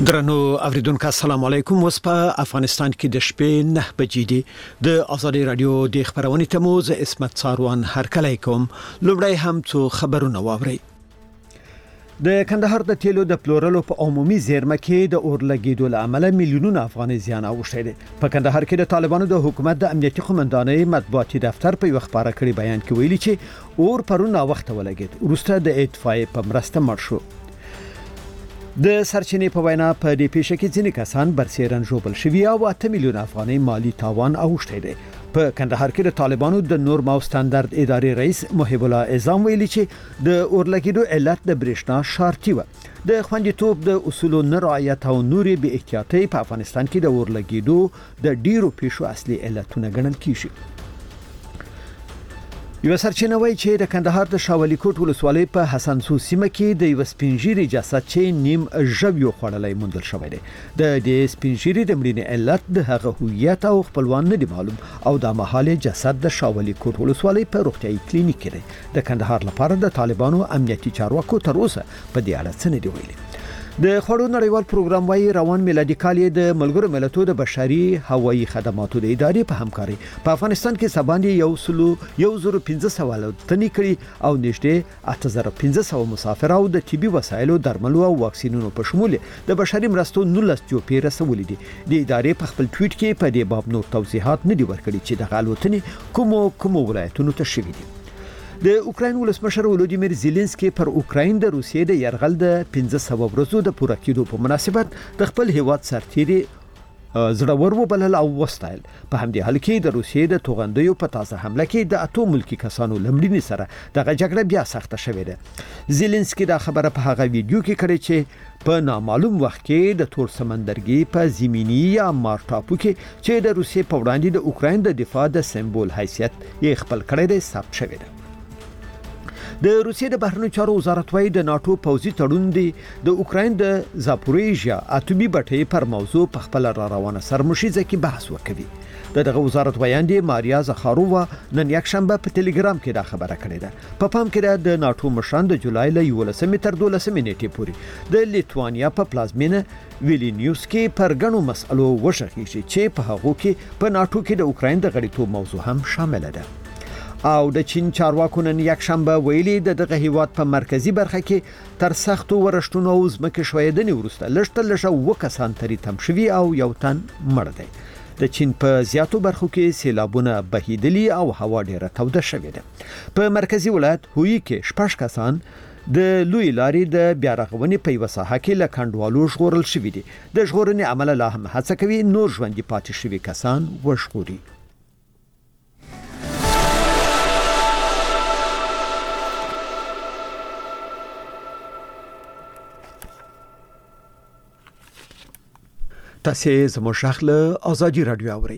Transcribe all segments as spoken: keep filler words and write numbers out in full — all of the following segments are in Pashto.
درنو اوریدونکو السلام علیکم. اوس په افغانستان کې د شپې نه بجې دي. د ازادي رادیو د خبرونې تموز اسمت څاروان هرکلی کوم. لومړی هم څو خبرونه واوري. د کندهار د تیلو د پلورلو په عمومي زیرمه کې د اورلګیدو له امله میلیونونه افغاني زیان اوښتی دی. په کندهار کې د طالبانو د حکومت د امنیتي قومندانۍ مطبوعاتي دفتر په یو خبره کړي بیان کې ویلي چې اور پرون وخت ولګید وروسته د اطفائیې په مرسته مړ شو. د سرچینې په وینا په دې پیښه کې ځینې کسان برسېرن ژوبل شوي او اته میلیونه افغاني مالی تاوان اوښتی دی. په کندهار کې د طالبانو د نورم او ستاندرد ادارې رئیس محب الله اعظم ویلي چې د اورلګیدو علت د برېښنا شارټي و. د خوندیتوب د اصولو نه رعایت او نوري بې احتیاطي په افغانستان کې د اورلګیدو د ډیرو پیښو اصلي علتونه ګڼل کیږي. یو سرچینه وایي چې د کندهار د شاولی کوټ ولسوالۍ په حسن سو سیمه کې د یو سپینجيري جسد چې نیم ژویو خړلای موندل شوی دی. د دې سپینجيري د مړینې علت د هغه هویت او خپلوان نه دی معلوم او د مهاله جسد د شاولی کوټ ولسوالۍ په روغتيایي کلینیک کې دی. د کندهار لپاره د طالبانو امنیتي چارواکو تر اوسه په دې اړه څه نه دی ویلي. د خړو نړیوال پروګرام وايي روان میلادي کال د ملګرو ملتونو د بشري هوایي خدماتو د ادارې په همکاري په افغانستان کې سباندې یو سلو یو زره پنځه سوه تنې کړي او نږدې اته زره پنځه سوه مسافر او د طبي وسایلو درملو او واکسینونو په شمول د بشري مرستو نولس جوپې رسولې دي. د ادارې په خپل ټویټ کې په دې باب نور توضیحات نه دي ورکړي چې د غالوتنې کوم کوم ولایتونو ته شوي دي. د اوکراین ولسمشر ولودیمیر زيلنسکي پر اوکراین د روسیې د يرغل د پنځه سوه ورځو د پوره کېدو په مناسبت د خپل هیواد سرتیري زړور وبلل او وستایل. په همدې حال کې د روسیې د توغندیو په تازه حمله کې د اتو ملکی کسانو لمړینې سره دغه جګړه بیا سخته شوې ده. زيلنسکي دا خبره په هغه ویډیو کې کړې چې په نامعلوم وخت کې د تور سمندرګي په زمینی یا مار ټاپو کې چې د روسیې په وړاندې د اوکراین د دفاع د سمبول حیثیت یې خپل کړی دی ثبت شوی ده. د روسیې د بهرنیو چارو وزارت وايي د ناتو پوځي تړون دی د اوکراین د زاپوریژیا اټومي بټۍ پر موضوع په خپل را روانه سرمشيزه کې بحث وکوي. د دغه وزارت ویاندې ماریا زخارووا نن یک شنبه په ټلګرام کې دا خبره کړې ده. په پام کې د ناتو مشران د جولای له یولسمې تر دولسمې نیټې پورې د لیتوانیا په پلازمینه ویلینیوس کې پر غنو مسلو وشخېږي چې په هغه کې په ناتو کې د اوکراین د غړیتوب موضوع هم شامل ده. او د چین چارواکو نن یک شنبه ویلي د دغه هیواد په مرکزی برخه کې تر سختو ورشتونو او ځمکې شویدنې وروسته لږ لږه و کسان تری تم شوي او یو تن مړ دی. د چین په زیاتو برخو کې سیلابونه بهیدلي او هوا ډیره توده شوې ده. په مرکزی ولایت هوی کې شپږ کسان د لوی لاري د بیا رغونې په وساحه کې له کندوالو ژغورل شوي دي. د ژغورنې عمل لا هم هڅه کوي نور ژوندۍ پاتې شوي کسان وژغوري. تاسو زموږ شخله ازادي رادیو اورئ.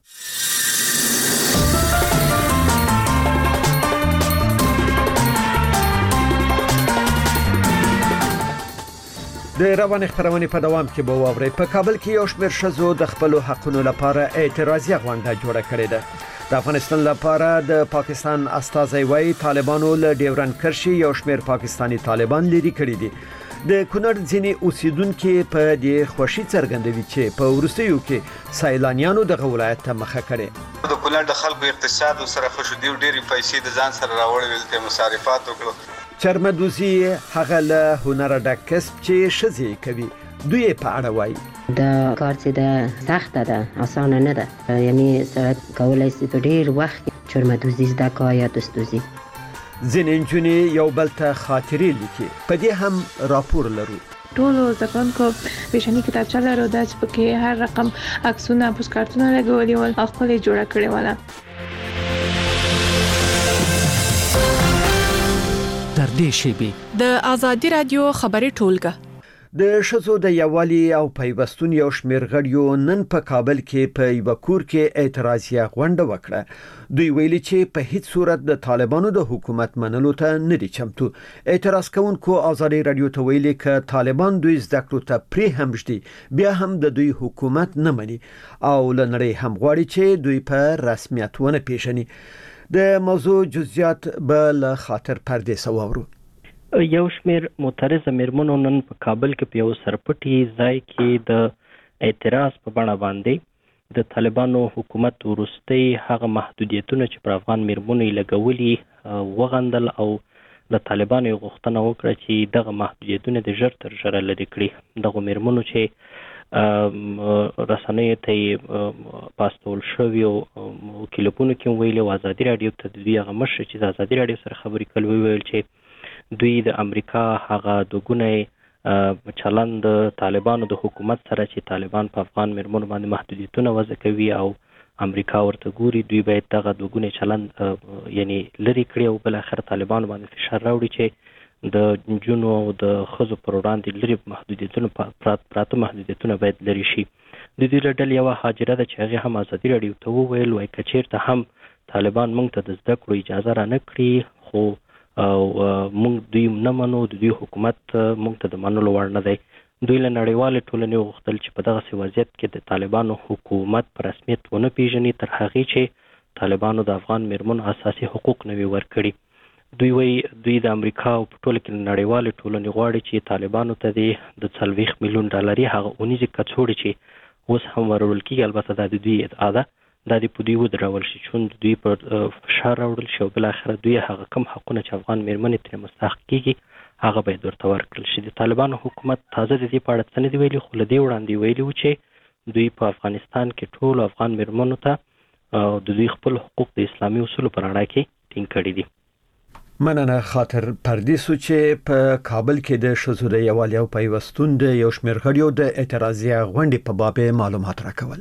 د روان خبرونه په دوام کې به واورئ. په کابل کې یو شمېر ښځو د خپل حقونو لپاره اعتراضي غونډه جوړه کړې ده. د افغانستان لپاره د پاکستان استازي وايي طالبانو له ډیورن کرشي یو شمېر پاکستانی طالبان لري کړی دي. د کونړ ځینې اوسیدونکو په دې خوشي څرګندوي چې په ورستیو کې سایلانیانو د ولایت ته مخه کړي. د کونړ د خلکو اقتصاد سره خوشدي او ډېری پیسې د ځان سره راوړل ته مصارفات وکړو. چرمدوزي هغه له هنر ډک کسب چې شزي کوي. دوی په اړه وایي دا کار چې ده سخته ده اسانه نه ده. یعنی سره کولای شي په ډېر وخت چرمدوزي زده کا یا دستوزي. ځینې نجونې یو بل ته خاطرې لیکي. په دې هم راپور لرو. ټولو زکونکو پیشنی کتابچه لرو د چې پکې هر رقم عکسونه پوسټکارتونه لګولي ول او خپل جوړه کړې وله. تر دې شیبي د ازادي رادیو خبري ټولګه د شزو د یوالي او پیوستون یو شمېر غړیو نن په کابل کې په یو کور کې اعتراضیه غونډه وکړه. دوی ویلي چې په هیڅ صورت د طالبانو د حکومت منلو ته نه دي چمتو. اعتراض کوونکو ازادي رادیو ته ویلي چې طالبان دوی زده کړو ته پرې هم شدي بیا هم د دوی حکومت نه مني او لنړی هم غواړي چې دوی په رسمیت ونه پیژني. د موضوع جزئیات به له خاطر پردې سوورو. یو شمېر معترضه میرمنو نن په کابل کې په یو سرپټي ځای کې د اعتراض په بڼه باندې د طالبانو حکومت وروستۍ هغه محدودیتونه چې پر افغان میرمنو یې لګولي وغندل او د طالبانو یې غوښتنه وکړه چې دغه محدودیتونه د ژر تر ژره لرې کړي. دغو میرمنو چې رسنیو ته یې پاستول شویو کلیپونو کې ویلي او ازادي راډیو ته د دوی هغه مشر چې د ازادي راډیو سره خبرې کول وویل چې دوی د امریکا هغه دوګونی چلند طالبانو د حکومت سره چې طالبان په افغان میرمنو باندې محدودیتونه وضع کوي او امریکا ورته ګوري، دوی باید دغه دوګونی چلند یعنی لرې کړي او بل اخر طالبانو باندې فشار راوړي چې د نجونو او د ښځو پر وړاندې لرې محدودیتونه پراته محدودیتونه باید لرې شي. د دوی له ډلې یوه هاجره ده چې هغې هم ازادي راډیو ته وویل وایي که چېرته هم طالبان موږ ته د زده کړو اجازه را نه کړي خو موږ دوی نه منو، د دوی حکومت موږ ته د منلو وړ نه دی. دوی له نړیوالې ټولنې وغوښتل چې په دغسې وضعیت کې د طالبانو حکومت په رسمیت ونه پیژني تر هغې چې طالبانو د افغان میرمنو اساسي حقوق نه وي ورکړي. دوی وایي دوی د امریکا او په ټوله کې نړیوالې ټولنې غواړي چې طالبانو ته د څلوېښت میلیون ډالري هغه اونیزې کڅوړې چې اوس هم ورول کېږي، البته دا د دوی ادعا ده، دا د په دوی ودرول شي چون دوی پر فشار راوړل شي او بالاخره دوی هغه کم حقونه چې افغان میرمنې ترې مستحق کېږي هغه باید ورته ورکړل شي. د طالبانو حکومت تازه د دې په اړه څه نه دي ویلي، خو له دې وړاندې ویلي وو چې دوی په افغانستان کې ټولو افغان میرمنو ته د دوی خپل حقوق د اسلامي اصولو پر اړه کې ټینګ کړي دي. مننه خاطر پردیسو چې په کابل کې د ښځو د یووالي او پیوستون د یو شمېر غړیو د اعتراضیه غونډې په باب معلومات راکول.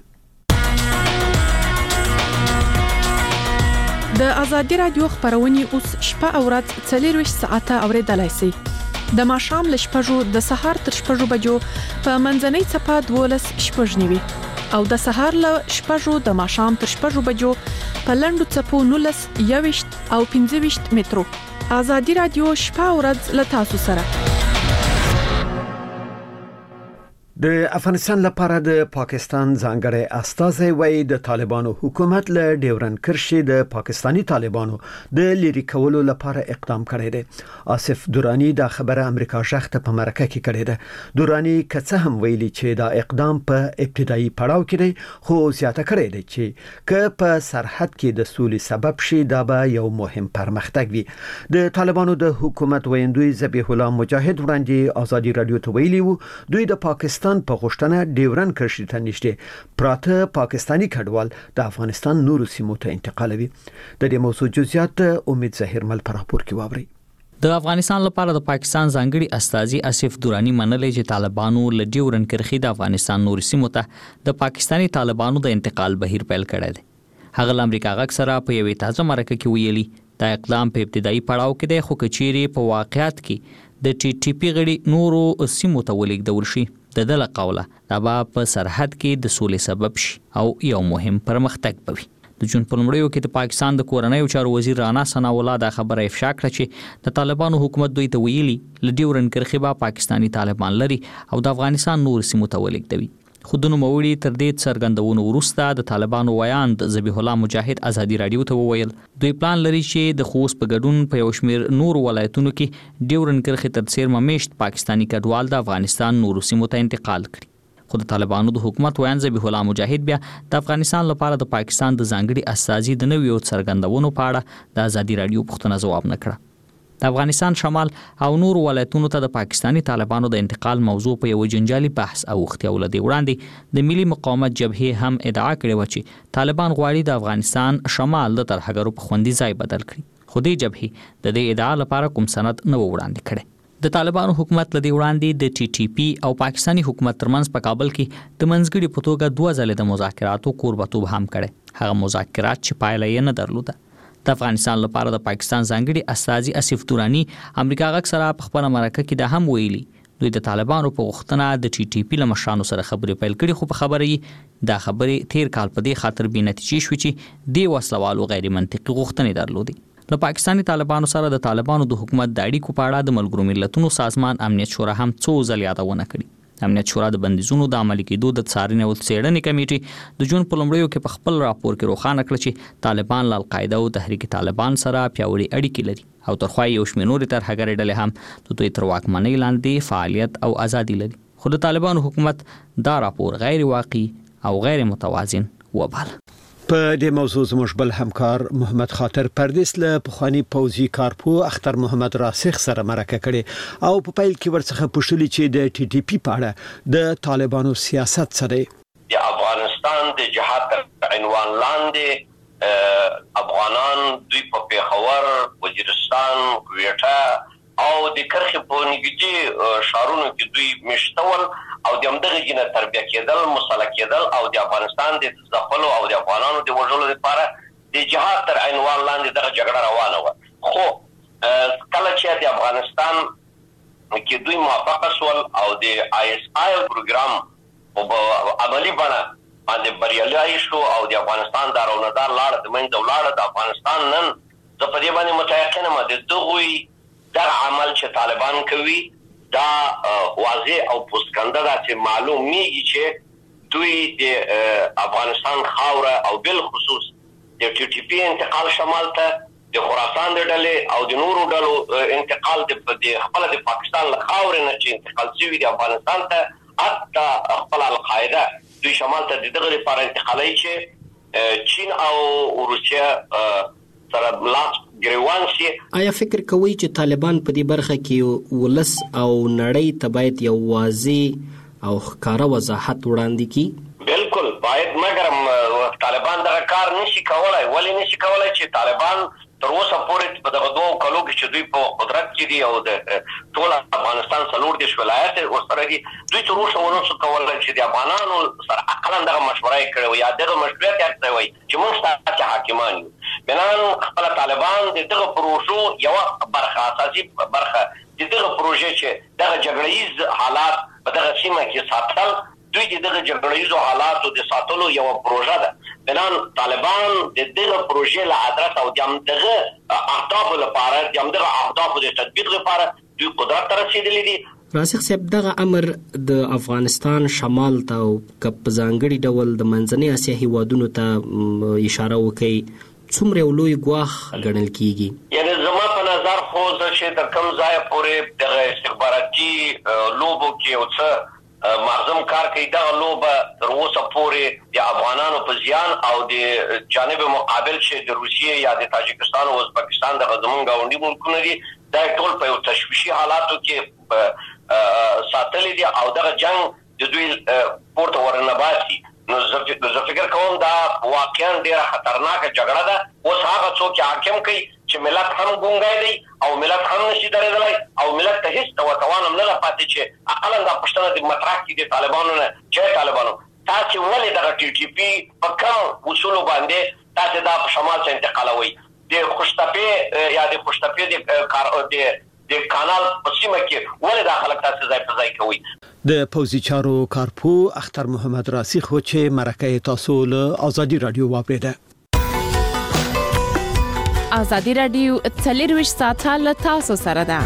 د ازادي راډیو خبرونه اوس شپه او ورځ څلور ساعته اوریدلای شئ. د ماښام ل شپږو د سهار تر شپږو بجو په منځنۍ صفه دولس شپږ نیوي او د سهار ل شپږو د ماښام تر شپږو بجو په لندو صفو نولس یويشت او پنځه ویشت مترو. ازادي راډیو شپه او ورځ ل تاسو سره. د افغانستان لپاره د پاکستان ځانګړی استازی وایي د طالبانو حکومت له ډیورن کرښې د پاکستانی طالبانو د لری کولو لپاره اقدام کړی دی. آصف دورانی دا خبره امریکا شخته په مرکه کې کړې ده. دورانی کڅه هم ویلي چې دا اقدام په ابتدایي پړاو کې دی خو زیاته کړی دی چې که په سرحد کې د سولې سبب شي دا به یو مهم پرمختګ وي. د طالبانو د حکومت ویندوی ذبیح الله مجاهد وړاندې ازادي راډیو ته ویلي وو دوی د پاکستان په غوښتنه ډیورن کرښې ته نږدې پراته پاکستانی کډوال د افغانستان نورو سیمو ته انتقالوي. د دې موضوع جزئیات امید ظاهر مل پر راپور کې واوري. د افغانستان لپاره د پاکستان ځانګړي استازي آصف دورانی منلې چې طالبانو له ډیورن کرښې د افغانستان نورو سیمو ته د پاکستانی طالبانو د انتقال بهیر پیل کړی دی. هغه له امریکا غږ سره په یوې تازه مرکه کې ویلي دا اقدام په ابتدایي پړاو کې دی خو کچېرې په واقعیت کې د ټي ټي پی غړي نورو سیمو ته ولېږدول شي د دله قوله دا به په سرحد کې د سولې سبب شي او یو مهم پرمختګ بوي. د جون په لومړیو کې د پاکستان د کورنۍ چارو وزیر رانا ثناء الله دا خبره افشا کړه چې د طالبانو حکومت دوی ته ویلي ل ډیورن کرښې به پاکستانی طالبان لري او د افغانستان نور سیمو ته ولېږدوي. خو د نوموړي تر دې څرګندونو وروسته د طالبانو ویاند ذبیح الله مجاهد ازادي راډیو ته وویل دوی پلان لري چې د خوست په ګډون په یو شمېر نور ولایتونو کې ډیورن کرښې تر څیرمه میشت پاکستانی کډوال د افغانستان نورو سیمو ته انتقال کړي. خو د طالبانو د حکومت ویاند ذبیح الله مجاهد بیا د افغانستان لپاره د پاکستان د ځانګړي استازي د نویو څرګندونو په اړه د ازادي راډیو پوښتنه ځواب نه کړه. د افغانستان شمال او نور ولایتونو ته د پاکستانی طالبانو د انتقال موضوع په یو جنجالي بحث اوښتې او لدی وړاندې د ملي مقاومت جبهې هم ادعا کړې و چې طالبان غواړي د افغانستان شمال د ترهګرو په خوندي ځای بدل کړي. خو دې جبهې د دې ادعا لپاره کوم سند نه وړاندې کړي. د طالبانو حکومت لدی وړاندې د ټي ټي پی او پاکستانی حکومت ترمنځ په کابل کې د منځګړي په توګه دوه ځله د مذاکراتو کوربتوب هم کړي. هغه مذاکرات چې پایله یې نه درلوده. د افغانستان لپاره د پاکستان ځانګړي استازي آصف دورانی امریکا غږ سره په خبره مرکه کې د هم ویلي دوی د طالبانو په غوښتنه د ټي ټي پی له مشرانو سره خبرې پیل کړي خو په خبره یې دا خبرې تیر کال په دې خاطر بې نتیجې شوې چې د وسلوالو غیر منطقي غوښتنې درلودي. له پاکستانی طالبانو سره د طالبانو د حکومت د اړیکو په اړه د ملګرو ملتونو سازمان امنیت شورا هم څو ځله یادونه کړې. امنیت شورا د بندیزونو د عملي کېدو د څارنې او څېړنې کمیټې د جون په لومړیو کې په خپل راپور کې روښانه کړ چې طالبان له القاعده او تحریک طالبان سره پیاوړي اړیکې لري او ترخوا یو شمېر نورې ترهګرې ډلې هم د دوی تر واکمنۍ لاندې فعالیت او ازادي لري. خو د طالبانو حکومت دا راپور غیر واقعي او غیر متوازن وباله. په دې موضوع زموږ بل همکار محمد خاطر پردیس له پخوانی پوځي کارپو اختر محمد راسخ سره مرکه کړي او په پیل کې ورڅخه پوښتنه چې د ټي ټي پی په اړه د طالبانو سیاست څه دی. د افغانستان د جهاد عنوان لاندې افغانان دوی په پیښور، وزیرستان، کویټه او د کرخې په نږدې شهرونو کې دوی مشتول او د همدغه جنه تربیه کېدل، مسلح کېدل او د افغانستان د ځپلو او د افغانانو د وژلو لپاره د جهاد تر عنوان لاندې دغه جګړه روانه وه. خو کله چې د افغانستان کې دوی موافقه شول او د آی اس آی پروګرام په عملي بڼه باندې بریالي شو او د افغانستان دارونهدار لاړه د منځه ولاړه، د افغانستان نن زه په دې باندې متيقن یم د دغوی دغه عمل چې طالبان کوي دا واضح او پوسکنده ده چې معلومیږي چې دوی د افغانستان خاوره او بل خصوص د ټي ټي پی انتقال شمال ته د خراسان د ډلې او د نورو ډلو انتقال د خپل د پاکستان له خاورې نه چې انتقال شوی د افغانستان ته حتی خپل القاعده دوی شمال ته د دغه لپاره انتقالي چې چین او روسیه سره لاس ګریوان شي. آیا فکر کوئ چې طالبان په دې برخه کې ولس او نړۍ ته باید یو واضح او ښکاره وضاحت وړاندې کړي؟ بالکل باید، مګر طالبان دغه کار نشي کولای. ولې نشي کولای؟ چې طالبان تر اوسه پورې په دغه دوه کلو کې چې دوی په قدرت کې دي او د ټول افغانستان څلور دېرش ولایت ورسره دي، دوی تر اوسه ونشو کولای چې د افغانانو سره اقلا دغه مشوره یې کړې وي یا دغه مشروعیت یې کړی وي چې موږ ستاسې حاکمان یو. بنان خپل طالبان د دغه پروژو یوه برخه اساسي برخه د دغه پروژې چې دغه جګړهیز حالات په دغه سیمه کې ساتل، دوی د دغه جګړهیزو حالاتو د ساتلو یوه پروژه ده. بنان طالبان د دغه پروژې له ادرس او د همدغه اهدافو لپاره د همدغه اهدافو د تطبیق لپاره دوی قدرت ته رسېدلي دي. راسخ صاحب، دغه امر د افغانستان شمال ته او که په ځانګړي ډول د منځنۍ اسیا هیوادونو ته اشاره وکړي څومره یو لوی ګواښ ګڼل کیږي؟ یعنی زما په نظر خو زه چې د کوم ځایه پورې دغه استخباراتي لوبو کې یو څه معظم کار کوي، دغه لوبه تر اوسه پورې د افغانانو په زیان او د جانب مقابل چې د روسیې یا د تاجکستان او ازبکستان دغه زمونږ ګاونډي ملکونه دي، دا ټول په یو تشویشي حالاتو کې ساتلي دي او دغه جنگ د دوی پورته ورنباسي. نو زه فکر کوم دا واقعا ډیره خطرناکه جګړه ده. اوس هغه څوک چې حاکم کوي چې ملت هم ګونګی دی او ملت هم نشي درېدلی او ملت ته هیڅ توان هم نه ده پاتې چې اقلا دا پوښتنه د مطرح کړي د طالبانو نه چې طالبانو تاسې ولې دغه ټي ټي پي په کوم اصولو باندې تاسې دا په شمال څخه انتقالوئ؟ د خوشتپې یا د خوشتپې د کانال په سیمه کې ولې دا خلک تاسې ځای په ځای کوئ؟ د پوځي چارو کارپو اختر محمد راسخ و چې مرکه تاسو له ازادي رادیو واپریده. ازادي رادیو څلورویشت ساعته له تاسو سره ده.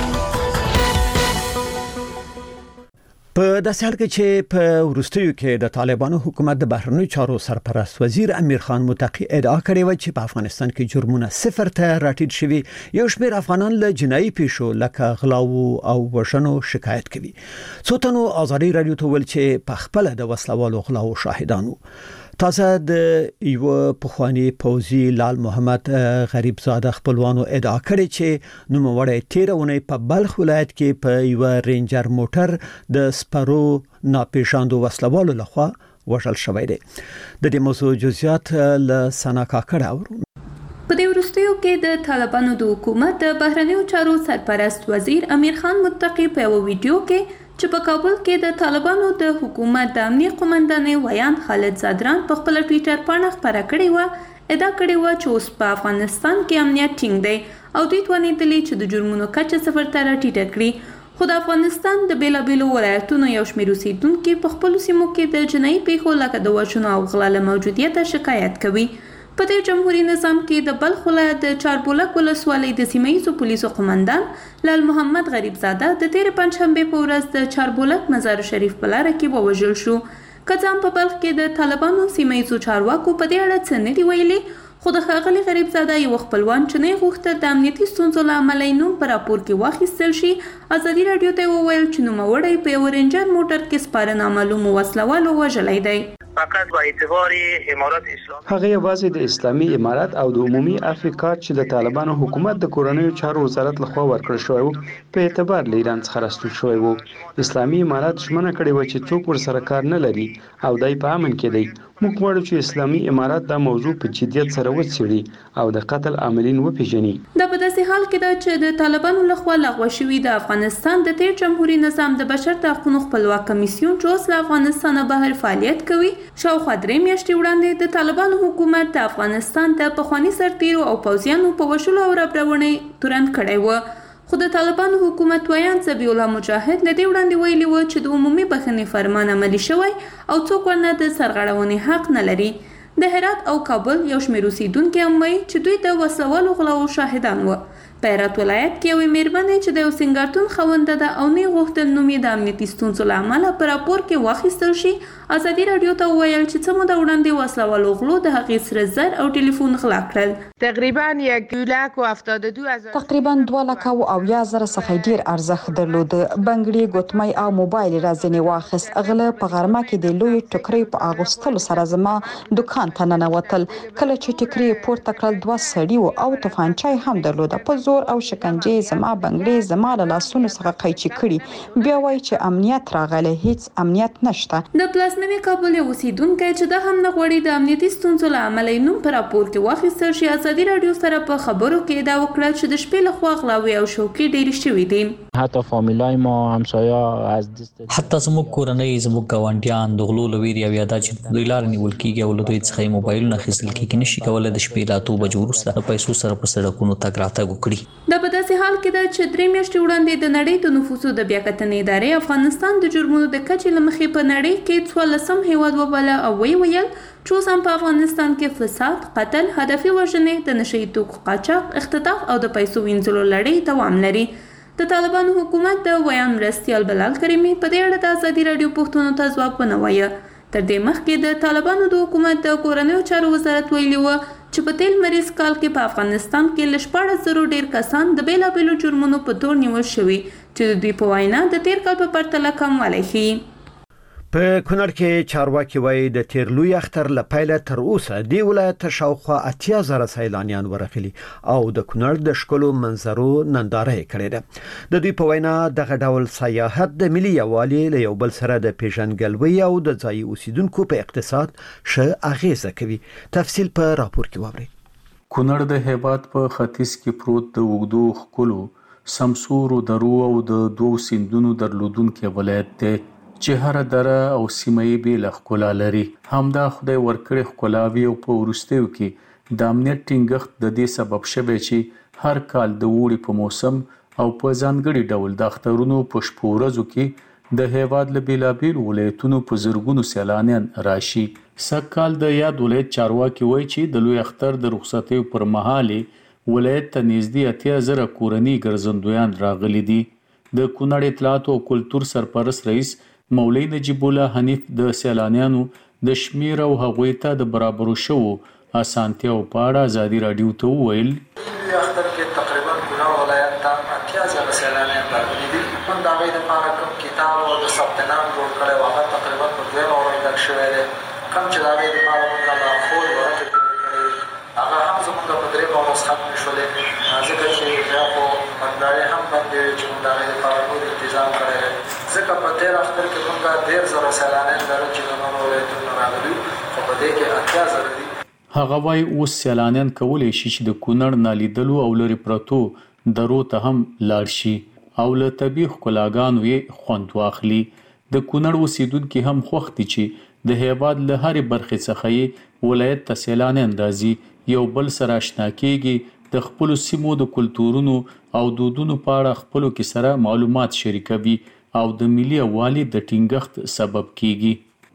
په داسې حال کې چې په وروستیو کې د طالبانو حکومت د بهرنیو چارو سرپرست وزیر امیر خان متقی ادعا کړې و چې په افغانستان کې جرمونه صفر ته راټیټ شوي، یو شمېر افغانان له جنایي پیښو لکه غلاو او وژنو شکایت کوي. څو تنو ازادي رادیو ته ویل چې په خپل د وسلوالو غلاو شاهدانو. تازه د یو پخوانی پوځي لال محمد غریب زاده خپلوانو ادعا کړې چې نوموړی تیرونه په بلخ ولایت کې په یو رینجر موټر د سپرو ناپېژاندو وسلوالو لخوا وژل شوی دی. د دې موضوع جزئیات له سنا کاکړ اورو. په دې وروستیو کې د طالبانو د حکومت د بهرنیو چارو سرپرست وزیر امیر خان متقی په یو ویډیو کې چې په کابل کې د طالبانو د حکومت د امنیه قومندان ویان خالد زادران په خپل ټویټر باندې خبره کړې و، ادعا کړې و چې اوس په افغانستان کې امنیت ټینګ دی او دوی توانېدلي چې د جرمونو کچه صفر ته راټیټه کړي. خو د افغانستان د بیلابیلو ولایتونو یو شمېر اوسېدونکي په خپلو سیمو کې د جنایي پیښو لکه د وژنو او غلا له موجودیته شکایت کوي. په دې جمهوریت نظام کې د بلخ ولایت د چاربولک ولسوالۍ د سیمه‌ییزو پولیسو قومندان لال محمد غریب زاده د تېرې پنجشنبې په ورځ د چاربولک مزار شریف په لاره کې ووژل شو. که څه هم په بلخ کې د طالبانو سیمه‌ییزو چارواکو په دې اړه څه نه دي ویلي، خو د ښاغلي غریب زاده یو خپلوان چې نه غوښته د امنیتي ستونزو له امله یې نوم په راپور کې واخیستل شي، ازادي راډیو ته وویل چې نوموړی په یو رینجر موټر کې سپاره نامعلومو وسلوالو وژلی دی. فقط با اعتبار امارات اسلامی هغه یوازې د اسلامي امارات او د عمومي افریقا چې د طالبانو حکومت د کورنیو چارو وزارت لخوا ورکړل شوی وو په اعتبار له ایران څخه راستون شوی وو. اسلامي امارات ژمنه کړې و چې څوک ورسره کار نه لري او دای په امن کې دی. موږ غواړو چې اسلامي امارات دا موضوع په جدیت سره وڅېړي او د قتل عاملین وپېژني. دا په داسې حال کې ده چې د طالبانو لخوا لغوه شوي د افغانستان د تیر جمهوریت نظام د بشر د حقوقو خپلواک کمیسیون چې اوس له افغانستانه بهر فعالیت کوي، شاوخوا درې میاشتې وړاندې د طالبانو حکومت د افغانستان د پخواني سرتیرو او پوځیانو په وژلو او ربړونې تورن کړی و. خو د طالبانو حکومت ویان ذبیح الله مجاهد له دې وړاندې ویلي و چې د عمومي بخښنې فرمان عملي شوی او څوک ورنه د سرغړونې حق نه لري. د هرات او کابل یو شمېر اوسېدونکي هم وایي چې دوی د وسلوالو غلاو شاهدان و. په هرات ولایت کې یوې مېرمنې چې د یو سینګارتون خاونده ده او نه غوښتل نوم یې د امنیتي ستونزو له امله په راپور کې واخیستل شي، ازادي راډیو ته وویل چې څه موده وړاندې وسلوالو غلو د هغې سره زر او ټلیفون غلا کړل. تقریبا یک لاک و هفتاد و دو هزار تقریبا دوه لکه او اویا زره څخه ډیر ارزښت درلود. بنګړي، ګوتمۍ او موبایل رازنې واخیست. غله په غرمه کې د لوی ټکرې په اغوستلو سره زما دکان ته ننوتل. کله چې ټکرې پورته کړل دوه سړي او توفانچای هم درلوده. په زور او شکنجې زما بنګړي زما له لاسونو څخه قیچي کړي. بیا وایي چې امنیت راغلی، هیڅ امنیت نشته. د پلازمینې کابل یو اوسیدونکی چې دا هم نه غواړي د امنیتي ستونزو له امله یې نوم په راپور کې واخیستل شي، ازادي راډیو سره په خبرو کې دا وکړه چې د شپې لخوا غلاوې او شوکې ډېرې شوې دي. حتی فامیلای ما همسایا از دست حتی زموږ کورنۍ، زموږ ګاونډیان د غلو له ویرې او یا دا چې دوی لاره نیول کېږي او له دوی څخه یې موبایلونه اخیستل کېږي، نشي کولی د شپې له اتو بجو وروسته د پیسو سره په سړکونو تګ راتګ وکړي. دا په داسې حال کې ده چې درې میاشتې وړاندې د نړۍ د نفوسو د بیاکتنې ادارې افغانستان د جرمونو د کچې له مخې په نړۍ کې څوارلسم هیواد وباله او ویې ویل چې اوس هم په افغانستان کې فساد، قتل، هدفي وژنې، د نشه یي توکو قاچاق، اختطاف او د پیسو وینځلو لړۍ دوام لري. د طالبانو حکومت د ویان مرستیال بلال کریمي په دې اړه د ازادي راډیو پوښتنو ته ځواب ونه وایه. تر دې مخکې د طالبانو د حکومت د کورنیو چارو وزارت ویلي و چې په تېر مریض کال کې په افغانستان کې له شپاړس زرو ډېر کسان د بېلابېلو جرمونو په تور نیول شوي چې د دوی په وینا د تېر کال په پرتله کموالی ښیي. په کونړ کې چارواکي وایي د تیر لوی اختر له پیله تر اوسه دی ولایت ته شاوخوا اتیا زره سیلانیان ورغلي او د کونړ د ښکلو منظرو ننداره یې کړې ده. د دوی په وینا دغه ډول سیاحت د ملي یووالي له یو بل سره د پیژندګلوۍ او د ځایي اوسیدونکو په اقتصاد ښه اغیزه کوي. تفصیل په راپور کې واورئ. کونړ د هیواد په ختیځ کې پروت د اوږدو ښکلو سمسورو درو او د دوو سیندونو درلودونکی ولایت دی چې هر دره او سیمه یې بېله ښکلا لري. همدا خدای ورکړې ښکلاوي او په وروستیو کې د امنیت ټینګښت د دې سبب شوی چې هر کال د اوړي په موسم او په ځانګړي ډول د اخترونو په شپو ورځو کې د هیواد له بېلابېلو ولایتونو په زرګونو سیلانیان راشي. سږ کال د یاد ولایت چارواکي وایي چې د لوی اختر د رخصتیو پر مهال ولایت ته نږدې اتیا زره کورني ګرځندویان راغلي دي. د کونړ اطلاعات او کلتور سرپرست رئیس مولوی نجیب الله حنیف د سیلانیانو د شمیر او هغوی ته د برابرو شوو اسانتیاو په اړه ازادي راډیو ته وویل. لوی اختر کې تقریبا کونړ ولایت ته اتیا زره سیلانیان راغلي دي. موږ د هغوی دپاره کوم کتاب او د ثبت نام جوړ کړی و هغه تقریبا په دویمه ورځ ډک شوی دی. کوم چې د هغوی دپاره موږ لارښود ورکړې کړې هغه هم زموږ په درېیمه ورځ ختمې شولې، ځکه چې بیا خو بندارې هم بندې وې چې موږ د هغوی دپاره نور انتظام کړی دی. ځکه په تېر اختر کې موږ ډېر زره سیلانیان لرو چې د نورو ولایتونو راغلي، خو په دې کې اتیا زره دي. هغه وایي اوس سیلانیان کولی شي چې د کونړ نالیدلو او لرې پرتو درو ته هم لاړ شي او له طبیعي ښکلاګانو یې خوند واخلي. د کونړ اوسیدونکي هم خوښ دي چې د هیواد له هرې برخې څخه یې ولایت ته سیلانیان راځي، یو بل سره اشنا کېږي، د خپلو سیمو د کلتورونو او دودونو په اړه خپلو کې سره معلومات شریکوي او د ملي یووالي د ټینګښت سبب کیږي.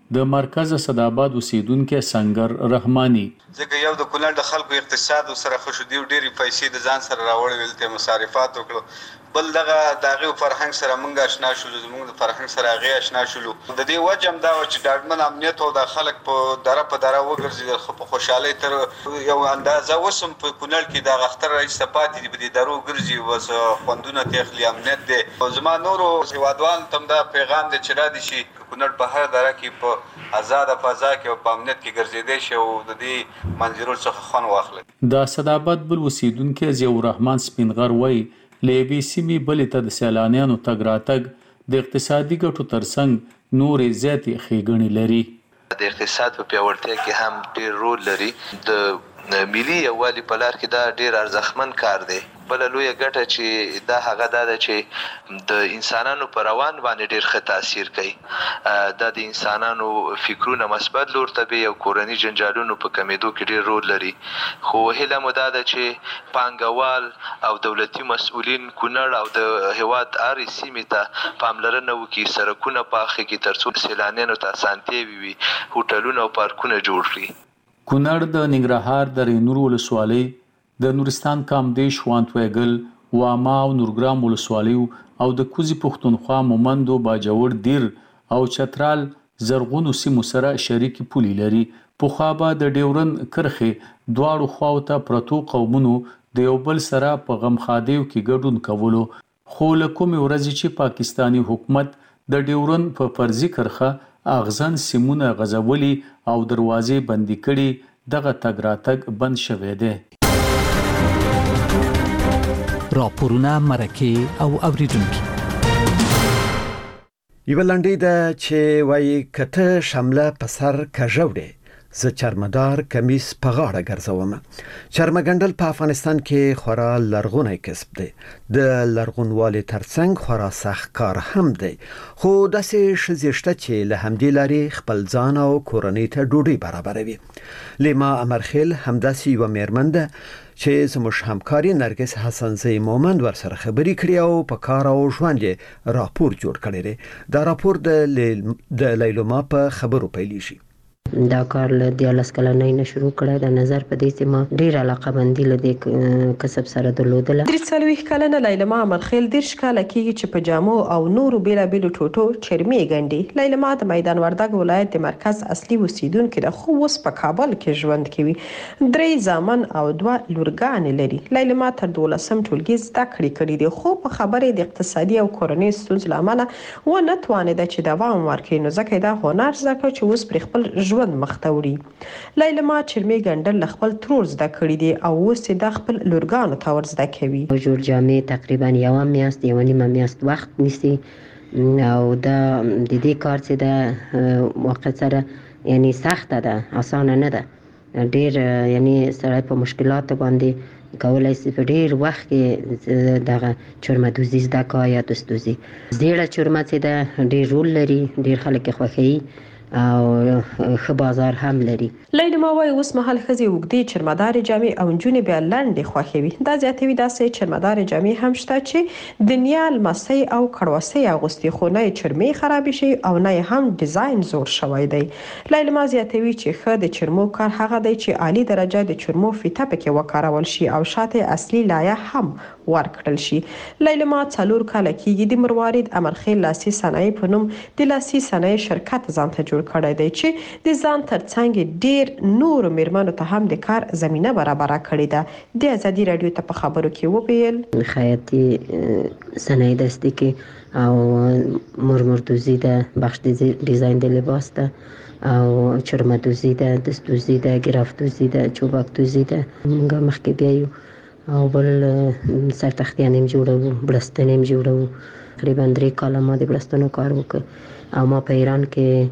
د مرکز صداباد اوسیدونکو سنگر رحماني ځکه یو د کونړ د خلکو اقتصاد سره خوشودي ډېری پیسې د ځان سره راوړل ولته مصارفات وکړو بل دغه دغه فرهنګ سره مونږ آشنا شولو زموږ د فرهنګ سره هغه آشنا شولو د دې وجم دا چې ډاډمن امنیت او د خلک په دره په دره وګرځي خو په خوشحالي تر یو اندازه وسم په کونړ کې د غختر رئیس پاتې دی په درو ګرځي وس خوندونه تخلی امنیت دی زما نورو هیوادوال تم دا پیغام د چر دي شي کونړ په هر دره کې په آزاد فضا کې په امنیت کې ګرځیدي شي او د دې منځرو څخه خون واخلي د صدابت بل وسیدونکو زیور رحمان سپینغر وای لېبي سیمې بلې ته د سیلانیانو تګ راتګ د اقتصادي ګټو ترڅنګ نورې زیاتې ښېګڼې لري د اقتصاد په پیاوړتیا کې هم ډېر رول لري د ملي یووالي په لار کې دا ډېر ارزښتمن کار دی بل لویه ګټه چې دا هغه ده چې د انسانانو پر روان باندې ډېر ښه تاثیر کوي دا د انسانانو فکرونه مثبت لور ته به او کورني جنجالونو په کمیدو کې ډېر رول لري خو هله مو دا ده چې پانګوال او دولتي مسؤلین کونړ او د هیواد اري سیمې ته پاملرنه وکړي سرکونه پاخه کې ترڅو سیلانیانو ته اسانتیا وي هوټلونه او پارکونه جوړ کړي کونړ د ننګرهار د رینور ولسوالۍ د نورستان کامدیش وانتویګل واما او نورګرام ولسوالیو او د کوزي پښتونخوا مومندو باجوړ دیر او چترال زرغونو سیمو سره شریک پولي لري په خابه د ډیورن کرخه دواړو خواو ته پرتو قومونو د یو بل سره په غمخادیو کې ګډون کولو خو له کومې ورځې چې پاکستانی حکومت د ډیورن په فرضي کرخه اغزن سیمونه غزولي او دروازې بندي کړي دغه تګ راتګ بند شوی دی راپورونه مرکه او اوریدونکو یو لنډی دا چې وایي کته شامله په سر کژوړې ز چرمدار کمیس په غاړه ګرځوم چرمګندل په افغانستان کې خورا لرغونی کسب دی د لرغونوالي ترڅنګ خورا سخت کار هم دی خو داسې شزيشته چې له همدې لارې خپل ځان او کورنۍ ته ډوډۍ برابروي لیما امرخیل همداسې یو میرمنده چې زموږ همکاري نرګس حسنزی مومند ورسره خبرې کړې او په کار او ژوند راپور جوړ کړی دی دا راپور د د لیلوما په خبرو پیلېږي دا کار له دیارلس کلنۍ نه شروع کړی د نظر په دې چې ما ډېره علاقه بندي له دې کسب سره درلودله درې څلوېښت کلنه لیلما امرخیل دېرش کاله کېږي چې په جامو او نورو بېلابېلو ټوټو چرمې ګنډي لیلما د میدان وردګ ولایت د مرکز اصلي اوسیدونکې ده خو اوس په کابل کې ژوند کوي درې زامن او دوه لورګانې لري لیلما تر دولسم ټولګي زده کړې کړي دي خو په خبرې د اقتصادي او کورنۍ ستونزو له امله ونه توانېده چې دوام ورکړي نو ځکه یې دا هنر زده کړ چې اوس پرې خپل ژوند مخته وړي لیلما چرمې ګنډل له خپل ترور زده کړي دي او اوس یې د خپل لورګانو ته ور زده کوي جوړ جامې تقریبا یوه میاشت یوه نیمه میاشت وخت نیسي او دا د دې کار چې د واقع سره یعنی سخته ده اسانه نه ده ډېر یعنی سړی په مشکلاتو باندې کولای شي په ډېر وخت کې دغه چرمه دوزي زده کړي یا دستوزي زیړه چرمه چې ده ډېر رول لري ډېر خلک یې خوښوي او ښه بازار هم لري لیلما وایي اوس مهال ښځې اوږدې چرمدارې جامې او نجونې بیا لنډې خوښوي دا زیاتوي داسې چرمدارې جامې هم شته چې د نیا لمسۍ او کړوسۍ اغوستي خو نه یې چرمې خرابې شي او نه یې هم ډیزاین زوړ شوی دی لیلما زیاتوي چې ښه د چرمو کار هغه دی چې عالي درجه د چرمو فیته پکې وکارول شي او شاته اصلي لایه هم ورکړل شي لیلما څلور کاله کېږي د مروارید امرخیل لاسي صنایع په نوم د لاسي صنایع شرکت ځان ته جوړ کړی دی چې د ځان ترڅنګ ډېر نورو میرمنو ته هم د کار زمینه برابره کړې ده د ازادي راډیو ته په خبرو کې وویل خیاطي صنایع دستي کې او مرمردوزي ده بخش ډیزاین د لباس ده او چرمدوزي ده دستوزي ده ګرافتوزي ده چوبکدوزي ده موږ مخکې بیا یو او بل سرتختیان هم جوړوو بړستن هم جوړوو تقریبا درې کاله ما د بړستنو کار وکړ او ما په ایران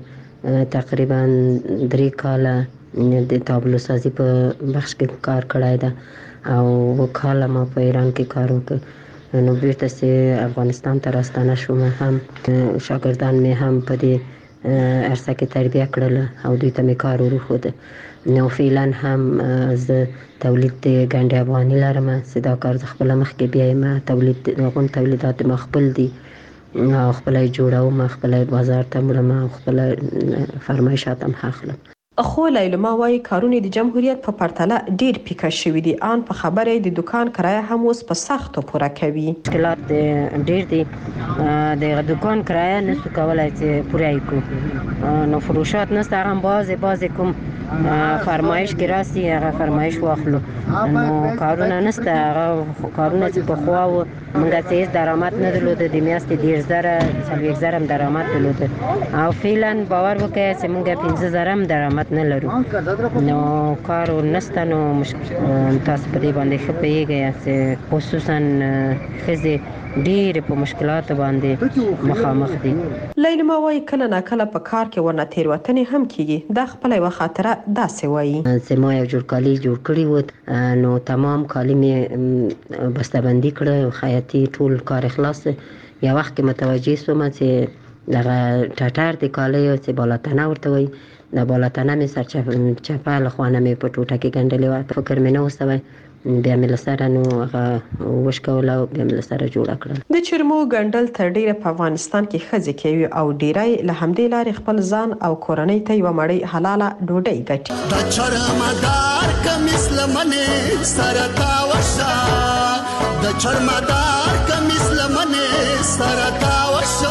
کې تقریبا درې کاله د تابلو سازي په بخش کې کار کړی ده او کاله ما په ایران کې کار وکړ نو بیرته چې افغانستان ته راستانه شوم هم شاګردان مې هم په دې عرصه کې تربیه کړل او دوی ته مې کار وروښود نو فعلا هم زه تولید د ګنډې افغاني لرم چې دا کار زه خپله مخکې بیایم تولید هغوی تولیدات ما خپل دي او خپل جوړوم، خپل بازار ته وړم، خپل فرمایشات هم اخلم. خو لیلما وايي کارونه د جمهوریت په پرتله ډیر پیکه شوي دي. ان په خبره د دکان کرایه هم اوس په سختو پوره کوي. مشکلات ډیر دي، د دکان کرایه نشو کولای چې پوره کړو، نو فروشات نشته، هم بازه بازه کوم فرمایش کې راسي هغه فرمایش واخلو، نو کارونه نشته. هغه کارونه چې په خوا و موږ ته هیڅ درآمد نه درلود، د میاشتې ډیر زره څلوېښت زره هم درآمد درلود، او فعلا باور وکړئ چې موږ پنځه زره هم درآمد نه لرو، نو کار نشته. نو تاسو په دې باندې ښه پوهیږئ چې خصوصا ښځې ډېر په مشکلاتو باندې مخامخ دي. لیلما وايي کله ناکله په کار کې ورنه تېروتنې هم کیږي. دا خپله یوه خاطره داسې وایي چې ما یو جوړ کالي جوړ کړي وو، نو تمام کالي مې بسته‌بندي کړه، خیاطي ټول کار خلاص. یو وخت کې متوجه شوم چې دغه ټټر د کالیو چې بالاتنه ورته وایي، د بالاتنه مې سر چپه له خوا نه مې په ټوټه کې ګنډلې وه، فکر مې نه و سوی، بیا مې له سره نو هغه وشکوله او بیا مې له سره جوړه کړل. د چرمو ګنډل تر ډیره په افغانستان کې ښځې کوي او ډیری له همدې لارې خپل ځان او کورنۍ ته یوه مړۍ حلاله ډوډۍ ګټي. د چرمدار کمیس لمنې سره تاوشه، د چرمدار کمیس لمنې سره تاوشه.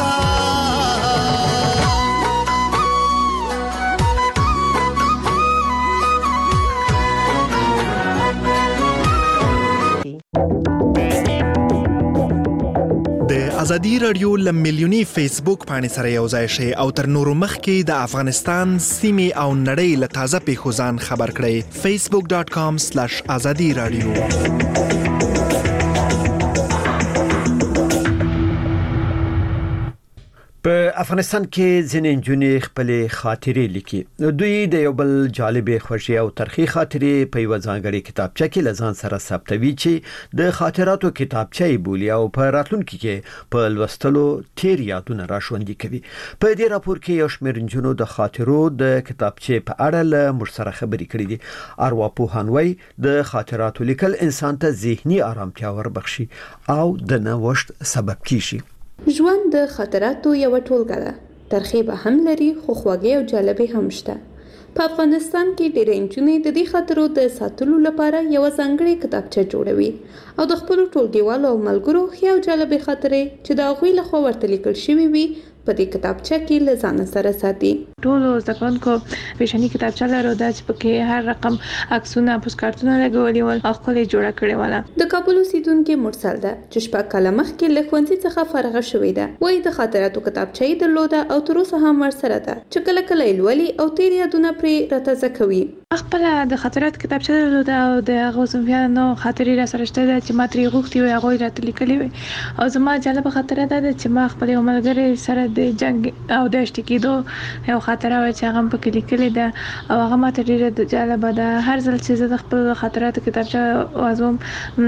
ازادي رادیو له میلیوني فیسبوک باندې سره یو ځای شي او تر نورو مخکې د افغانستان سیمې او نړۍ له تازه پیښو ځان خبر کړئ. فیسبوک ډاټ کام سلاش ازادي رادیو. په افغانستان کې ځینې نجونې خپلې خاطرې لیکي. دوی د یو بل جالبې خوښي او ترخی خاطرې په یو ځانګړي کتابچه کې لزان سره ثبتوي چې د خاطراتو کتابچه یې بولي او په راتلونکي کې په لوستلو تیر یادونه راژوندي کوي. په دې راپور کې یو شمېر نجونو د خاطرو د کتابچه په اړه له موږ سره خبرې کړې دي. ارواپوهان وايي د خاطراتو لیکل انسان ته ذهني آرامتیا وربخشي او د نوښت سبب کیږي. ژوند د خاطراتو یو ټولګه ده، ترخې به هم لري خو خوږې او جالبې هم شته. په افغانستان کې ډېرې نجونې د دې خاطرو د ساتلو لپاره یوه ځانګړې کتابچه جوړوي او د خپلو ټولګیوالو او ملګرو ښې او جالبې خاطرې چې د هغوی لخوا ورته لیکل شوي وي په دې کتابچه کې له ځانه سره ساتي. ټولو زده کوونکو پیشني کتابچه لرله چې پکې هر رقم عکسونه پوسټکارتونه لګولي ول او خپل جوړه کړې وله. د کابل اوسیدونکې مرسل ده چې شپږ کاله مخکې له ښوونځي څخه فارغه شوې ده. وایي د خاطراتو کتابچه یې درلوده او تر اوسه هم ورسره ده چې کله کله یې لولي او تیر یادونه پرې راتازه کوي. خپل د خاطرات کتابچه درلوده او د هغه صنفیانو خاطرې را سره شته چې ما ترې غوښتي وي هغوی راته لیکلي وي. او زما جالبه خاطره ده چې ما خپل یو ملګری سره د جنګ او د اشتي کېدو یو خاطره وه چې هغه هم پکې لیکلې ده او هغه ماته ډېره جالبه ده. هر ځل چې زه د خپل خاطراتو کتابچه وازوم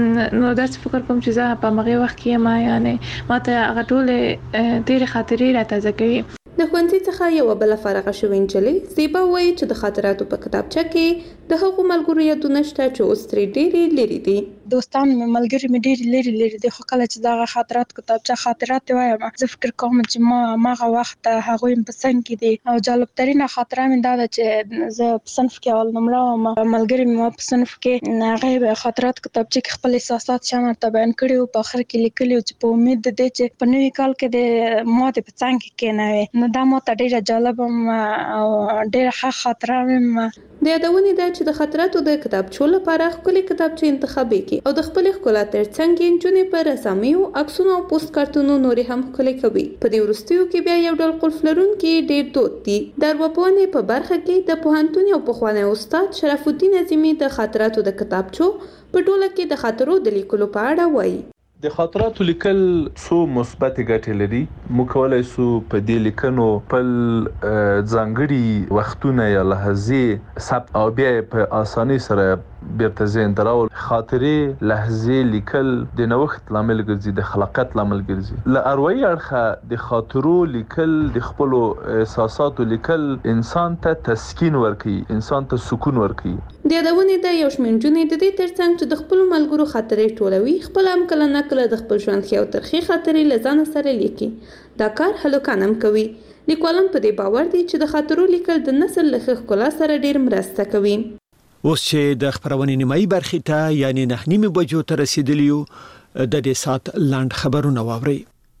نو داسې فکر کوم چې زه په همغې وخت کې یم، یعنې ماته هغه ټولې تېرې خاطرې راتازه کوي. د ښوونځي څخه یوه بله فارغه شوې نجلۍ زیبا وایي چې د خاطراتو په کتابچه کې د هغو ملګرو یادونه شته چې اوس ترې ډېرې لرې دي. دوستان مې ملګري مې ډېرې لرې لرې دي، خو کله چې دغه خاطرات کتابچه خاطرات وایم زه فکر کوم چې ما هماغه وخت هغوی په څنګ کې دي. او جالبترینه خاطره مې دا ده چې زه په صنف کې اول نمره وم، ملګري مې ما په صنف کې هغې خاطرات کتابچه کې خپل احساسات شان ورته بیان کړي وو، په آخر کې لیکلي وو چې په امید د دې چې په نوي کال کې د ما د په څنګ کې کېنوي. نو دا ماته ډېره جالبه او ډېره ښه خاطره وم. د یادونې ده چې د خاطراتو د کتابچو لپاره ښکلې کتابچې انتخابي کړي او د خپلې ښکلا ترڅنګ یې نجونې په رسامیو، عکسونو او پوسټ کارتونو نورې هم ښکلې کوي. په دې وروستیو کې بیا یو ډول قلف لرونکي ډېر دود دي. د ارواپوهنې په برخه کې د پوهنتون یو پخوانی استاد شرف الدین عظیمي د خاطراتو د کتابچو په ټوله کې د خاطرو د لیکلو په اړه وایي. د خاطراتو لیکل څو مثبت ګټې لري. موږ کولای شو په دې لیکنو خپل ځانګړي وختونه یا لحظې ثبت او بیا په اسانۍ سره بیرته ذهن ته راول. خاطرې لحظې لیکل د نوښت لامل ګرځي، د خلاقیت لامل ګرځي. له اروايي اړخه د خاطرو لیکل، د خپلو احساساتو لیکل انسان ته تسکین ورکوي، انسان ته سکون ورکوي. د یادونې د یو شمېر نجونې د دې ترڅنګ چې د خپلو ملګرو خاطرې ټولوي، خپل هم کله نه کله د خپل ژوند ښې او ترخې خاطرې له ځانه سره لیکي. دا کار هلکان هم کوي. لیکوالان په دې باور دي چې د خاطرو لیکل د نسل له ښه ښکلا سره ډېر مرسته کوي. اوس چې د خبرونې نیمایي برخې ته یعنی نه نیمې بجو ته رسیدلی یو، د دې سات لاند خبرونه واورئ.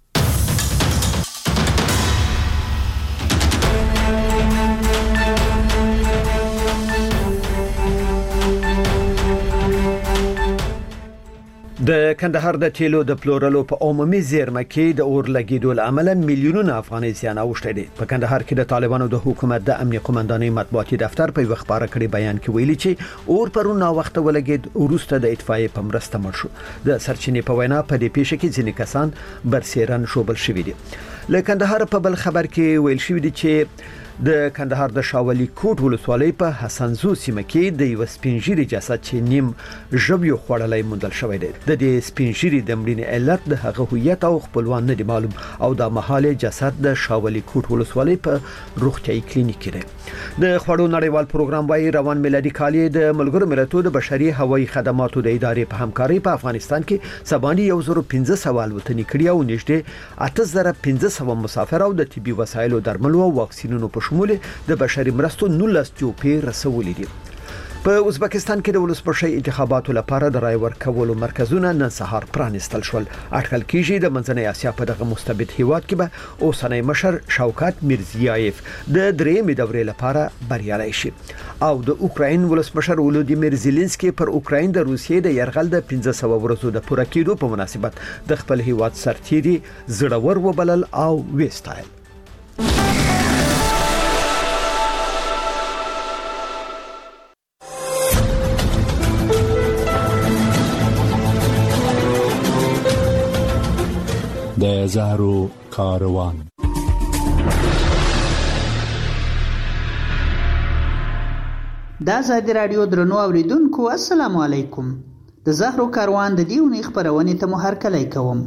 د کندهار د تیلو د پلورلو په عمومي زیرمه کې د اور لګیدو له امله میلیونونه افغانۍ زیان اوښتی دی. په کندهار کې د طالبانو د حکومت د امنیه قومندانۍ مطبوعاتي دفتر په یو خبره کړي بیان کې ویلي چې اور پرون نا وخت ولګید، وروسته د اطفائیې په مرسته مړ شو. د سرچینې په وینا په دې پیښه کې ځینې کسان برسیرن شوبل شوي دي. له کندهار په بل خبر کې ویل شوی دی چې د کندهار د شاولي کوټ ولسوالۍ په حسنزو سیمه کې د یو سپینجیري جسد چې نیم ژویو خوړلای موندل شوی دی. د دې سپینجیري د مړینې علت د هغه هویت او خپلوان نه دی معلوم او د محاله جسد د شاولي کوټ ولسوالۍ په روغتيایي کلینیک کې دی. د خوړو نړیوال پروګرام وايي روان میلادي کال د ملګرو ملتونو د بشري هوایي خدماتو د ادارې په همکارۍ په افغانستان کې سباني یو زره پنځه سوه الوتنې کړې او نږدې اته زره پنځه سوه مسافر او د طبي وسایلو، درملو او واکسینونو په شمول د بشري مرستو نولس جوپې رسولې دي. په ازبکستان کې د ولسمشر انتخاباتو لپاره د رای ورکولو مرکزونه نن سهار پرانستل شول. اټکل کیږي د منځنۍ اسیا په دغه مستبد هیواد کې به اوسنی مشر شوکت میرزیایف د درېمې دورې لپاره بریالی شي او د اوکراین ولسمشر ولودیمیر زيلنسکي پر اوکراین د روسیې د يرغل د پنځه سوه ورځو د پوره کېدو په مناسبت د خپل هیواد سرتیري زړور وبلل او وستایل. د زهرو کاروان. د ازادي رادیو درنو اوریدونکو السلام علیکم. د زهرو کاروان د دیونی خبرونه ته مو هرکلی کوم.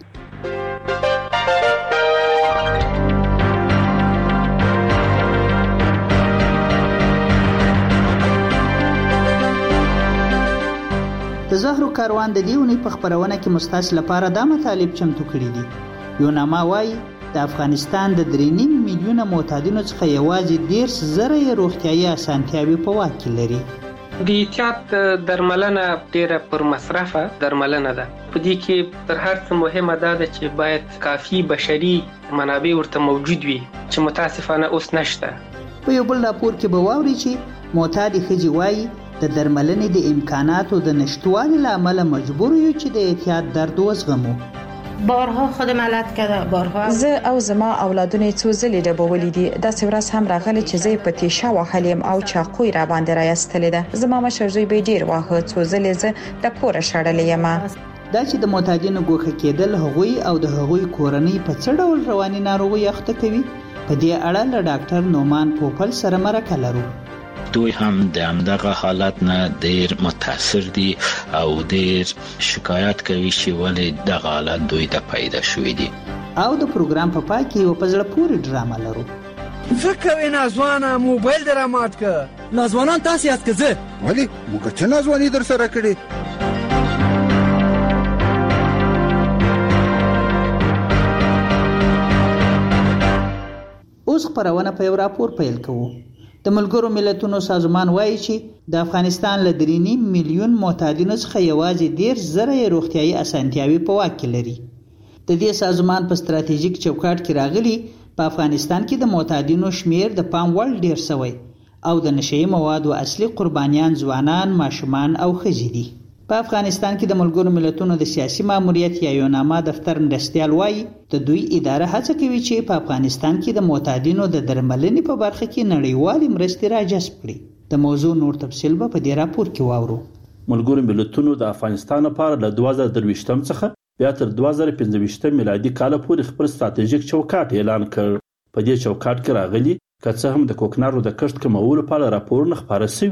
د زهرو کاروان د دیونی په خبرونه کې مستاس لپاره د مطالب چمتو کړی دي. یو نامه وايي د افغانستان د درې نیم میلیونه معتادینو څخه یوازې دیرش زره روغتیایي اسانتیاوي په واک کې لري. د احتیاط درملنه ډیره پر مصرفه درملنه ده. په دې کې تر هر څه مهمه ده چې باید کافي بشري منابع ورته موجود وي چې متاسفانه اوس نشته. په یو بل راپور کې به واوري چې معتادي ښځې وايي د درملنې د امکاناتو د نشټوالي له امله مجبور یو چې د احتیاط درد وزغمو. بارها خودم علت کرده، بارها زه او زما اولادونه څو ځلې ډبولې دي. داسې ورځ هم راغله چې زه په تیشه وهلیم او چاقوی را باندې راایستلې ده. زما مشر زوی به ډیر واهه، څو ځلې زه د کوره شړلې یم. دا چې د معتادینو ګوښه کېدل هغوی او د هغوی کورنۍ په څه ډول رواني ناروغي اخته کوي، په دې اړه له ډاکټر نومان پوپل سره مرکه لرو. دوی هم د همدغه حالت نه ډیر متاثر دي او ډیر شکایت کوي چې ولې دغه حالت دوی ته پیدا شوی دي. او د پروګرام په پای کې یو په زړه پورې ډرامه لرو. فکر نازوانه موبایل در مات که نازوانان تاسو یاد که زه ولی موږ څه نازوانی در سره کړی. اوس خبرونه په یو راپور پیل کوو. د ملګرو ملتونو سازمان وایي چې د افغانستان له درې نیم میلیون معتادینو څخه یوازې دیرش زره روغتیایي اسانتیاوي په واک کې لري. د دې سازمان په ستراتیژیک چوکاټ کې راغلي په افغانستان کې د معتادینو شمیر د پام وړ ډیر شوی او د نشئی موادو اصلي قربانیان ځوانان، ماشومان او ښځې دي. په افغانستان کې د ملګرو ملتونو د سیاسي ماموریت یا یوناما دفتر مرستیال وایي د دوی اداره هڅه کوي چې په افغانستان کې د معتادینو د درملنې په برخه کې نړیوالې مرستې راجذب کړي. د موضوع نور تفصیل به په دې راپور کې واورو. ملګرو ملتونو د افغانستان لپاره له دوه زره درویشتم څخه بیا تر دوه زره پنځه میلادي کال پورې خپل ستراتیژیک چوکاټ اعلان کړ. په دې چوکاټ کې راغلي که څه هم د کوکنارو د کښت کمولو لپاره راپورونه خپاره شوي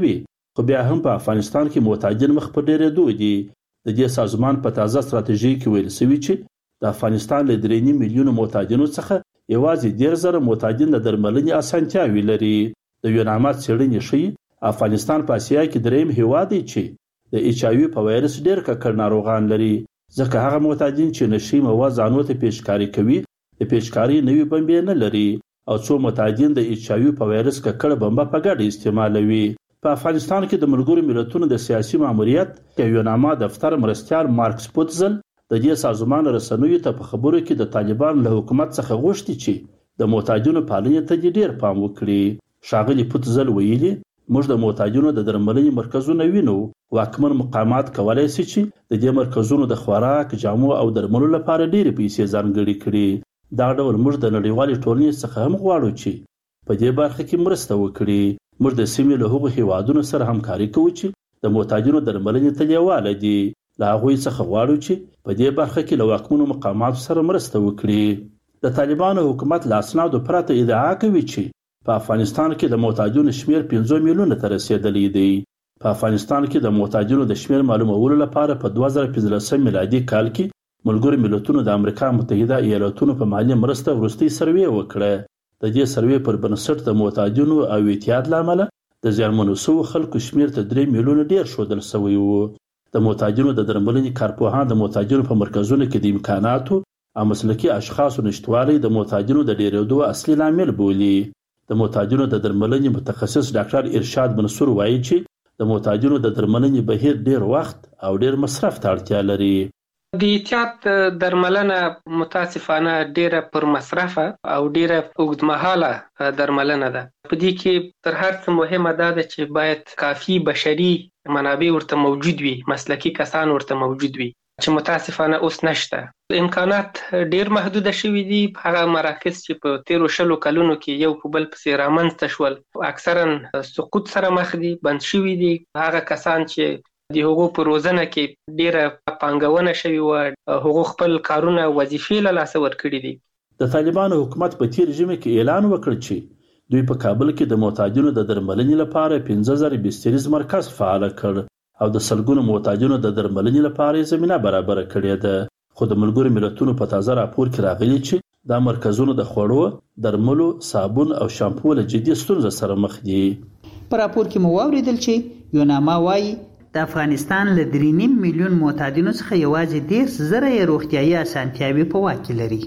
خو بیا هم په افغانستان کې معتادین مخ په ډیرېدو دي. د دې سازمان په تازه ستراتیژي کې ویل شوي چې د افغانستان له درې نیم میلیونه معتادینو څخه یوازې ډېر زره معتادین د درملنې اسانتیاوې لري. د یوناما څېړنې ښیي افغانستان په اسیا کې درېیم هیواد دی چې د ایچ آی وي په وایرس ډېر ککړ ناروغان لري، ځکه هغه معتادین چې نشي مواد ځانو ته پیشکاري کوي د پیشکاري نوې بمبې نه لري او څو معتادین د ایچ آی وي په وایرس ککړ بمبه په ګډه استعمالوي. په افغانستان کې د ملګرو ملتونو د سیاسي ماموریت د یوناما دفتر مرستیال مارک سپوتزل د دې سازمان رسنیو ته په خبرو کې د طالبان له حکومت څخه غوښتي چې د معتادینو پالنې ته دې ډېر پام وکړي. ښاغلي پوتزل ویلي موږ د معتادینو د درملنې مرکزونه وینو. واکمن مقامات کولی شي چې د دې مرکزونو د خوراک، جامو او درملو لپاره ډېرې پیسې ځانګړې کړي. دا ډول موږ د نړیوالې ټولنې څخه هم غواړو چې په دې برخه کې مرسته وکړي. موږ د سیمې له هغو هیوادونو سره همکاري کوو چې د معتادینو درملنې ته لیواله دي. له هغوی څخه غواړو چې په دې برخه کې له واکمنو مقاماتو سره مرسته وکړي. د طالبانو حکومت له اسنادو پرته ادعا کوي چې په افغانستان کې د معتادینو شمیر پنځه میلیونه ته رسیدلی دی. په افغانستان کې د معتادینو د شمیر معلومولو لپاره په دوه زره پنځلسم میلادي کال کې ملګرو ملتونو د امریکا متحده ایالاتونو په مالي مرسته وروستۍ سروې وکړه. د دې سروې پر بنسټ د معتادینو او اعتیاد له امله د زیانمنو شوو خلکو شمیر ته درې میلیونه ډېر ښودل شوی و. د معتادینو د درملنې کارپوهان د معتادینو په مرکزونو کې د امکاناتو او مسلکي اشخاصو نشتوالی د معتادینو د ډېرېدو اصلي لامل بولي. د معتادینو د درملنې متخصص ډاکټر ارشاد منصور وایي چې د معتادینو د درملنې بهیر ډېر وخت او ډېر مصرف ته اړتیا لري. د اعتیاد درملنه متاسفانه ډیره پر مصرفه او ډیره اوږدمهاله درملنه ده. په دې کې تر هر څه مهمه دا ده چې باید کافي بشري منابع ورته موجود وي، مسلکي کسان ورته موجود وي چې متاسفانه اوس نشته. امکانات ډیر محدوده شوي دي. هغه مراکز چې په تیرو شلو کلونو کې یو په بل پسې رامنځته شول اکثرا سقوط سره مخ دي، بند شوي دي. هغه کسان چې د هغو په روزنه کې ډیره پانګونه شوې وه، هغو خپل کارونه وظیفې له لاسه ورکړي دي. د طالبانو حکومت په تیر ژمي کې اعلان وکړ چې دوی په کابل کې د معتادینو د درملنې لپاره پنځه زره بستریز مرکز فعال کړ او د سلګونو معتادینو د درملنې لپاره زمینه برابره کړې ده. خو د ملګرو ملتونو په تازه راپور کې راغلي چې دا مرکزونه د خوړو، درملو، صابون او شامپو له جدي ستونزو سره مخ دي. په راپور کې مو واوریدل چې یوناما وایي د افغانستان له درې نیم میلیون معتادینو څخه یوازې دېرش زره یې روغتیایي اسانتیاوې په واک کې لري.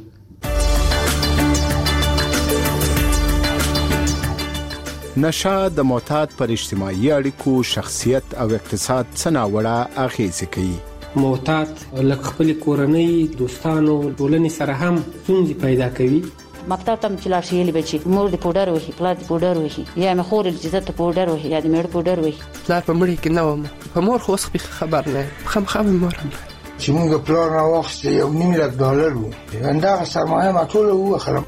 نشه د معتاد پر اجتماعي اړیکو، شخصیت او اقتصاد څه ناوړه اغیزې کوي. معتاد لکه خپل کورنۍ، دوستانو، ټولنې سره هم ستونزې پیدا کوي. مکتب ته چې لاړ شي یې به چې مور دې پوډر وهي، پلار دې پوډر وهي، یا مې خور دې چې ته پوډر وهي یا دې مېړه پوډر وهي. پلار په مړي کې نه وم، په مور خو اوس خبر نه یم، خامخا مې مور هم چې موږ پلار راواخیسته یو نیم لک ډالر و، همدغه سرمایه ما ټوله ووهله.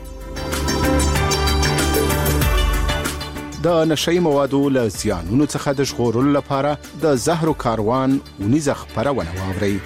د نشهیي موادو له زیانونو څخه د ژغورلو لپاره د زهرو کاروان اونیزه خپرونه واورئ.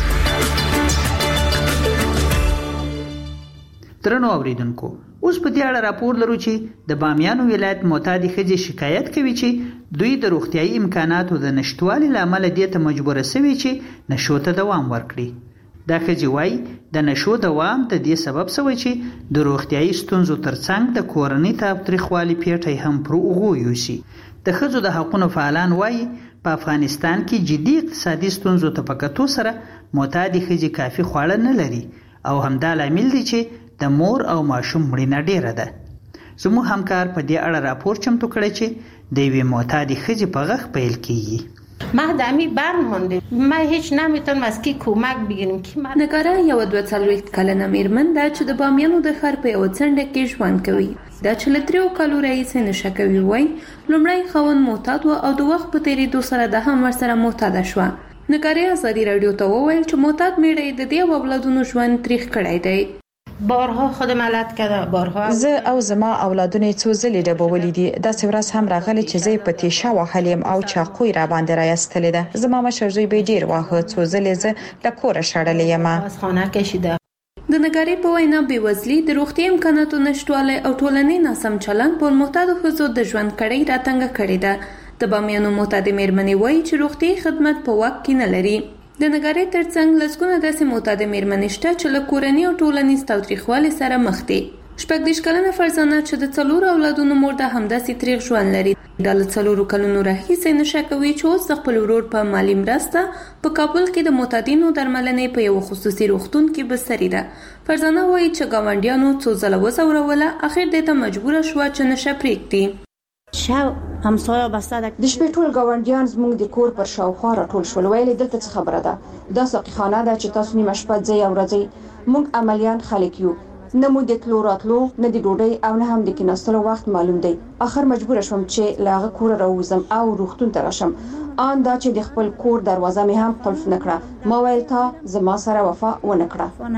درنو اوریدونکو، اوس په دې اړه راپور لرو چې د بامیانو ولایت معتادې ښځې شکایت کوي چې دوی د روغتیایي امکاناتو د نشتوالي له امله دې ته مجبوره سوي چې نشو ته دوام ورکړي. دا ښځې وایي د نشو دوام د دې سبب سوی چې د روغتیایي ستونزو ترڅنګ د کورنۍ تاوتریخوالي پیټی هم پر اوږو یوسي. د ښځو د حقونو فعالان وایي په افغانستان کې جدي اقتصادي ستونزو ته په کتو سره معتادې ښځې کافي خواړه نه لري او همدا لامل دی چې د مور او ماشوم مړینه ډیره ده. زموږ همکار په دې اړه راپور چمتو کړی چې د یوې معتادې ښځې په غږ پیل کیږي. ما دمی بر مونده، ما هیچ نمیتونم از کی کمک بگیرم کی من. نگاره یو دوه څلوېښت کلنه میرمن ده چې د بامیانو د ښار په یوه څنډه کې ژوند کوي. دا چې له دریو کالو راهیسې نشه کوي وایي لومړی خاوند معتاد و او د وخت په تېرېدو سره ده هم ورسره معتاده شوه. نګارې ازادي راډیو ته وویل چې معتاد میړه د دې اولادونو ژوند تریخ کړی دی. بارها خودم علت کرده، بارها زه او زما اولادونه څو ځلې ډبولې دي. داسې ورځ هم راغلی چې زه په تیشه وهلیم او چاقوی را باندې رایستلې ده. زما مشر زوی به ډیر واهه، څو ځلې زه له کوره شړلې یم. از خانه کشیده. د نګارې په وینا بېوزلي، د روغتیا امکاناتو نشتوالی او ټولنې ناسم چلند پر معتادو ښځو د ژوند کړۍ راتنګه کړې ده. د بامیانو معتادې میرمنې وایي چې روغتیايي خدمت په واک کې نه لري. د نګارۍ ترڅنګ لسګونه داسې معتادې میرمنې شته چې له کورني او ټولنیز تاوتریخوالي سره مخ دي. شپږ دېرش کلنه فرزانه چې د څلورو اولادونو مور ده همداسې تریخ ژوند لري. دا له څلورو کلونو راهیسې نشه کوي چې اوس د خپل ورور په مالي مرسته په کابل کې د معتادینو درملنې په یو خصوصي روغتون کې بستري ده. فرزانه وایي چې ګاونډیانو څو ځله وځوروله، اخر دې ته مجبوره شوه چې نشه پرېږدي. شاو همسایه بسته ده. د شپې ټول ګاونډیان زموږ د کور پر شاوخوا راټول شول. ویل دلته څه خبره ده؟ دا ساقيخانه ده چې تاسو نیمه شپه ځئ او راځئ. موږ عملیان خلک یو، نه مو د تلو راتلو نه د ډوډۍ او نه هم د کیناستلو وخت معلوم دی. اخر مجبور شوم چې له هغه کوره راووځم او روغتون ته راشم. آن دا چې د خپل کور دروازه مې هم قلف نه کړه. ما ویل تا زما سره وفا ونه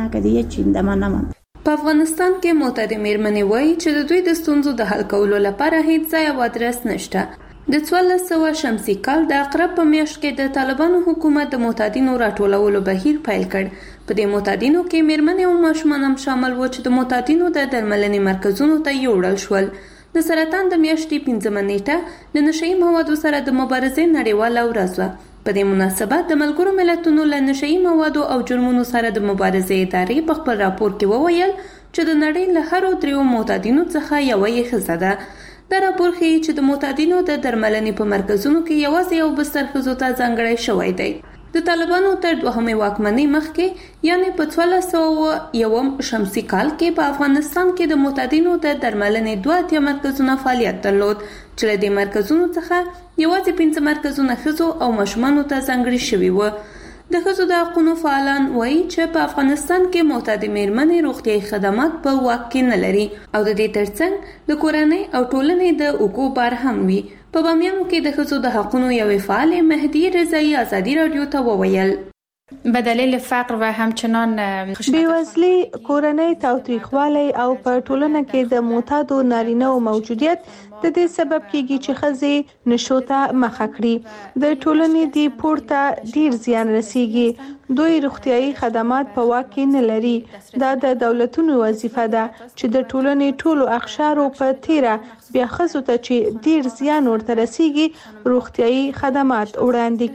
کړه. په افغانستان کې معتادې میرمنې وایي چې د دوی د ستونزو د حل کولو لپاره هیڅ ځای او ادرس نشته. د څوارلس سوه شمسي کال د اقرب په میاشت کې د طالبانو حکومت د معتادینو راټولولو بهیر پیل کړ. په دې معتادینو کې میرمنې او ماشومان هم شامل و چې د معتادینو د درملنې مرکزونو ته یوړل شول. د سرطان د میاشتې پنځمه نیټه د نشهیي موادو سره د مبارزې نړیواله ورځ وه. په دې مناسبت د ملګرو ملتونو له نشهیي موادو او جرمونو سره د مبارزې ادارې په خپل راپور کې وویل چې د نړۍ له هرو دریو معتادینو څخه یوه یې ښځه ده. دا راپور ښیي چې د معتادینو د درملنې په مرکزونو کې یوازې یو بستر ښځو ته ځانګړی شوی دی. د طالبانو تر دوهمې واکمنۍ مخکې یعنې په څوارلس سوه یوم شمسي کال کې په افغانستان کې د معتادینو د درملنې دوه اتیا مرکزونه فعالیت درلود چې له دې مرکزونو څخه یوازې پنځه مرکزونه ښځو او ماشومانو ته ځانګړي شوي وو. د ښځو د حقونو فعالان وایي چې په افغانستان کې معتادې میرمنې روغتیايي خدمات په واک کې نه لري او د دې ترڅنګ د کورنۍ او ټولنې د اوږو بار هم وي. په بامیانو کې د ښځو د حقونو یوې فعالې مهدي رضایي ازادي راډیو ته وویل به دلیل فقر و همچنان بیوزلی، کورنۍ تاوتریخوالی او په ټولنه کې د معتادو نارینه‌و موجودیت د دې سبب کیږي چې ښځې نشو ته مخه کړي. د ټولنې دی پورته ډیر زیان رسیږي. دوی روغتیايي خدمات په واک کې نه لري. دا د دولتونو وظیفه ده چې د ټولنې ټولو اقشارو په تیره بیا ښځو ته چې ډیر زیان ورته رسیږي روغتیايي خدمات وړاندې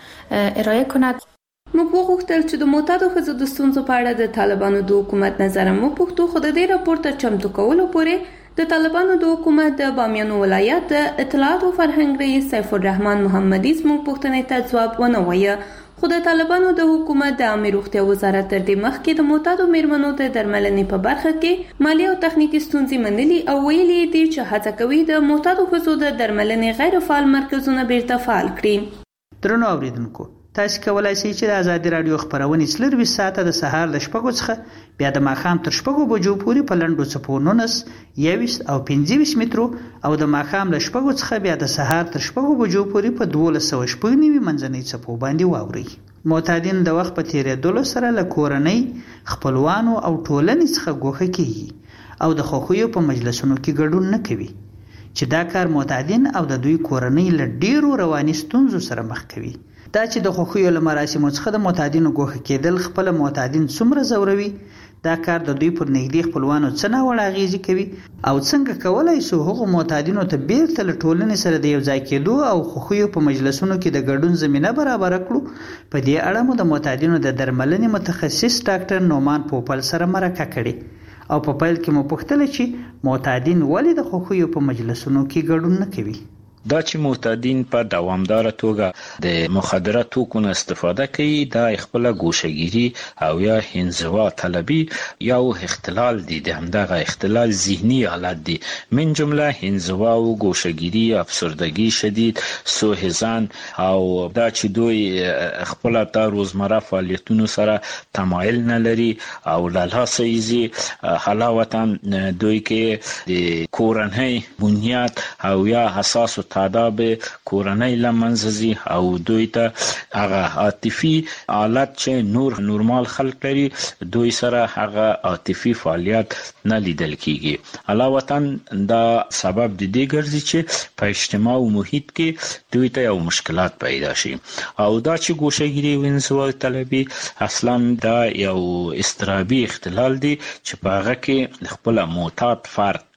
کړي ارائه کند. موږ وغوښتل چې د معتادو ښځو د ستونزو په اړه د طالبانو د حکومت نظر هم وپوښتو، خو د دې راپور تر چمتو کولو پورې د طالبانو د حکومت د بامیانو ولایت د اطلاعات او فرهنګ رئیس سیف الرحمن محمدي زموږ پوښتنې ته ځواب ونه وایه. خو د طالبانو د حکومت د عامه روغتیا وزارت تر دې مخکې د معتادو میرمنو د درملنې په برخه کې مالي او تخنیکي ستونزې منلي او ویلي دي چې هڅه کوي د معتادو ښځو د درملنې غیر فعال مرکزونه بیرته فعال کړي. درنو اوریدونکو، تاسو کولای شئ چې د ازادي رادیو خبرونه څلرویشت ساعته د سهار له شپږو څخه بیا د ماښام تر شپږو بجو پورې په لنډو څپو نولس، یوویشت او پنځه ویشت مترو او د ماښام له شپږو څخه بیا د سهار تر شپږو بجو پورې په دولس سوه شپږ نوي منځنۍ څپو باندې واورئ. معتادین د وخت په تیریدلو سره له کورنۍ، خپلوانو او ټولنې څخه ګوښه کیږي او د خوښیو په مجلسونو کې ګډون نه کوي چې دا کار معتادین او د دوی کورنۍ له ډیرو رواني ستونزو سره مخ کوي. دا چې د خوښیو له مراسمو څخه د معتادینو ګوښه کېدل خپل معتادین څومره ځوروي، دا کار د دوی پر نږدې خپلوانو څه ناوړه اغیزې کوي او څنګه کولای شو هغو معتادینو ته بیرته له ټولنې سره د یو ځای کېدو او خوښیو په مجلسونو کې د ګډون زمینه برابره کړو. په دې اړه مو د معتادینو د درملنې متخصص ډاکټر نومان پوپل سره مرکه کړې او په پیل کې مو پوښتله چې معتادین ولې د خوښیو په مجلسونو کې ګډون نه کوي. دا چې معتادین په دوامداره توګه د مخدره توکو نه استفاده کوي دا خپل ګوشهګیری او یا انزوا طلبي یا اختلال دي. د همدغه اختلال ذهني حالت دي، من جمله انزوا او ګوشهګیری، افسردگی شدید، سوء او دا چې دوی خپل د روزمره فعالیتونو سره تمایل نه لري او لاسه ایزي حلاوتا دوی کې د کورنۍ بنیاد او یا حساس تاداب کورنۍ لمنځي او دوی ته هغه عاطفي حالت چې نور نورمال خلک لري دوی سره هغه عاطفي فعالیت نه لیدل کیږي. علاوه دا سبب د دې ګرځي چې په اجتماع او محیط کې دوی ته یو مشکلات پیدا شي او دا چې ګوشهګیری وینځو طلبي اصلا دا یو استرابي اختلال دی چې په هغه کې خپل معتاد فرد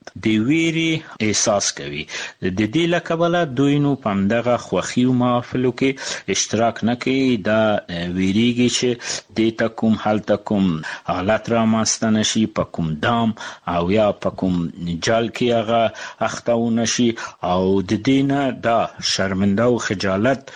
د ویری احساس کوي. د دې لکبله دوی نو په همدغه خوښي او محافلو کې اشتراک نه کوي. دا ویریږي چې د تکوم هلته کوم حالت رامنځته نشي، په کوم دام او یا په کوم جال کې هغه اخته نشي او د دې نه دا شرمنده او خجالت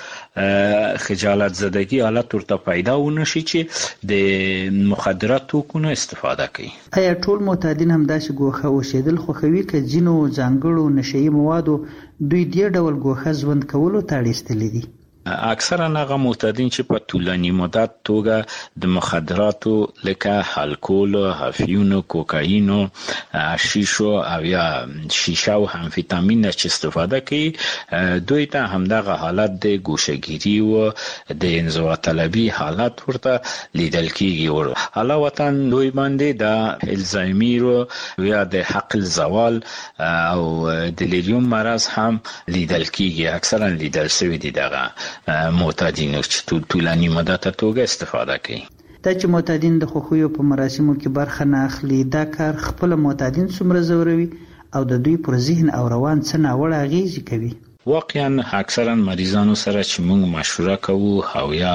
خجالت زدگی حالت ورته پیدا ونشي چې د مخدرات توکونو استفاده کوي. آیا ټول معتادین هم داسې ګوښه اوسېدل خوښوي که ځینو ځانګړو نشهیي موادو دوی دې ډول ګوښه ژوند کولو ته اړ ایستلي دي؟ اکثرا هغه معتادین چې په طولاني مدت توګه د مخدراتو لکه الکول، هافیونو، کوکاینو، شیشو او یا شیشه او امفیتامین چې استفاده کوي، دوی ته همدغه حالت د ګوشهګیری او د انزوا طلبي حالت ورته لیدل کیږي. علاوه دوی باندې د الزایمر او یا د عقل زوال او دلیریوم مرض هم لیدل کیږي. اکثرا لیدل شوی دي دغه معتادین چې طولاني مدته توګه استفاده کوي. دا چې معتادین د خوښیو په مراسمو کې برخه نه اخلي، دا کار خپل معتادین څومره ځوروي او د دوی پر ذهن او روان څه ناوړه اغیزې کوي؟ واقعا اکثرا مریضانو سره چې موږ مشوره کوو او یا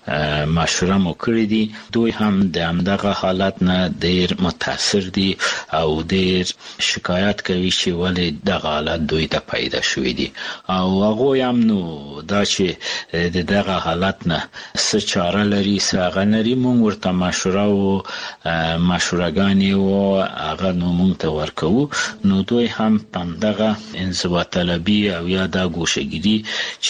مشوره مو کړې دي، دوی هم د همدغه حالت نه ډیر متاثر دي او ډیر شکایت کوي چې ولې دغه حالت دوی ته پیدا شوی دي او هغه هم نو دا چې د دغه حالت نه څه چاره لري څه هغه لري، موږ ورته مشوره او مشورهګانې او هغه نو موږ ته ورکوو. نو دوی هم په دغه انزوا طلبي او یا د ګوشهګیری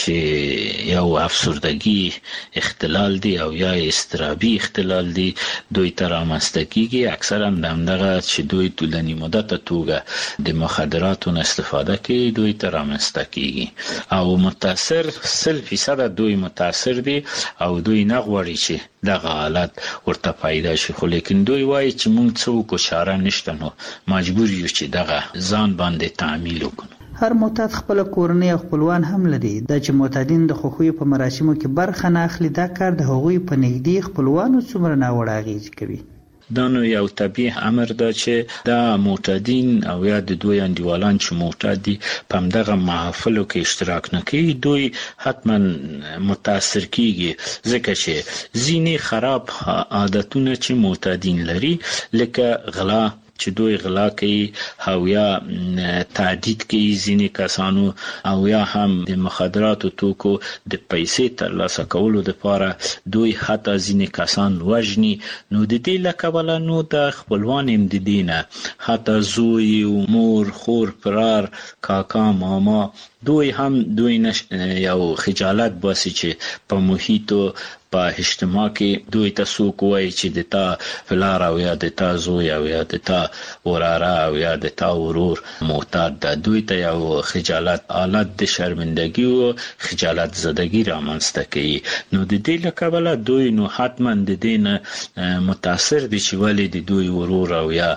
چې یو افسردگی اختلال دی او یا اضطرابي اختلال دی دوی ته رامنځته کیږي. اکثرا دغه چې دوی طولاني مدته توګه د مخدراتو استفاده کوي دوی ته رامنځته کیږي او متاثر سل فیصد دوی متاثر دي او دوی نه غواړي چې دغه حالت ورته پیدا شي، خو لیکن دوی وایي چې موږ څه وکړو، چاره نشته، نو مجبور یو چې دغه ځان باندې تعمیل وکړو. هر معتاد خپل کورنۍ او خپلوان هم لري. دا چې معتادین د خوښیو په مراسمو کې برخه نه اخلي، دا کار د هغوی په نږدې خپلوانو څومره ناوړه اغیزې کوي؟ دا نو یو طبیعي امر ده چې دا معتادین او یا د دوی انډیوالان چې معتاد دي په همدغه محافلو کې اشتراک نه کوي، دوی حتما متاثر کیږي، ځکه چې ځینې خراب عادتونه چې معتادین لري لکه غلا چې دوی غلا کوي او یا تعدید کوي ځینې کسانو او یا هم د مخدراتو توکو د پیسې ترلاسه کولو لپاره دوی حتی ځینې کسان وژني. نو د دې له کبله نو د خپلوان هم د دې نه حتی زوی او مور، خور، پلار، کاکا، ماما دوی هم دوی نش... یو خجالت باسي چې په محیطو په اجتماع کې دوی ته څوک وایي چې د تا پلار او یا د تا زوی او یا د تا وراره او یا د تا ورور معتاد ده، دوی ته یو خجالت حالت د شرمندگی او خجالت زدگی رامنځته کوي. نو د دې له کبله دوی نو حتما د دې نه متاثر دي چې ولې د دوی ورور او یا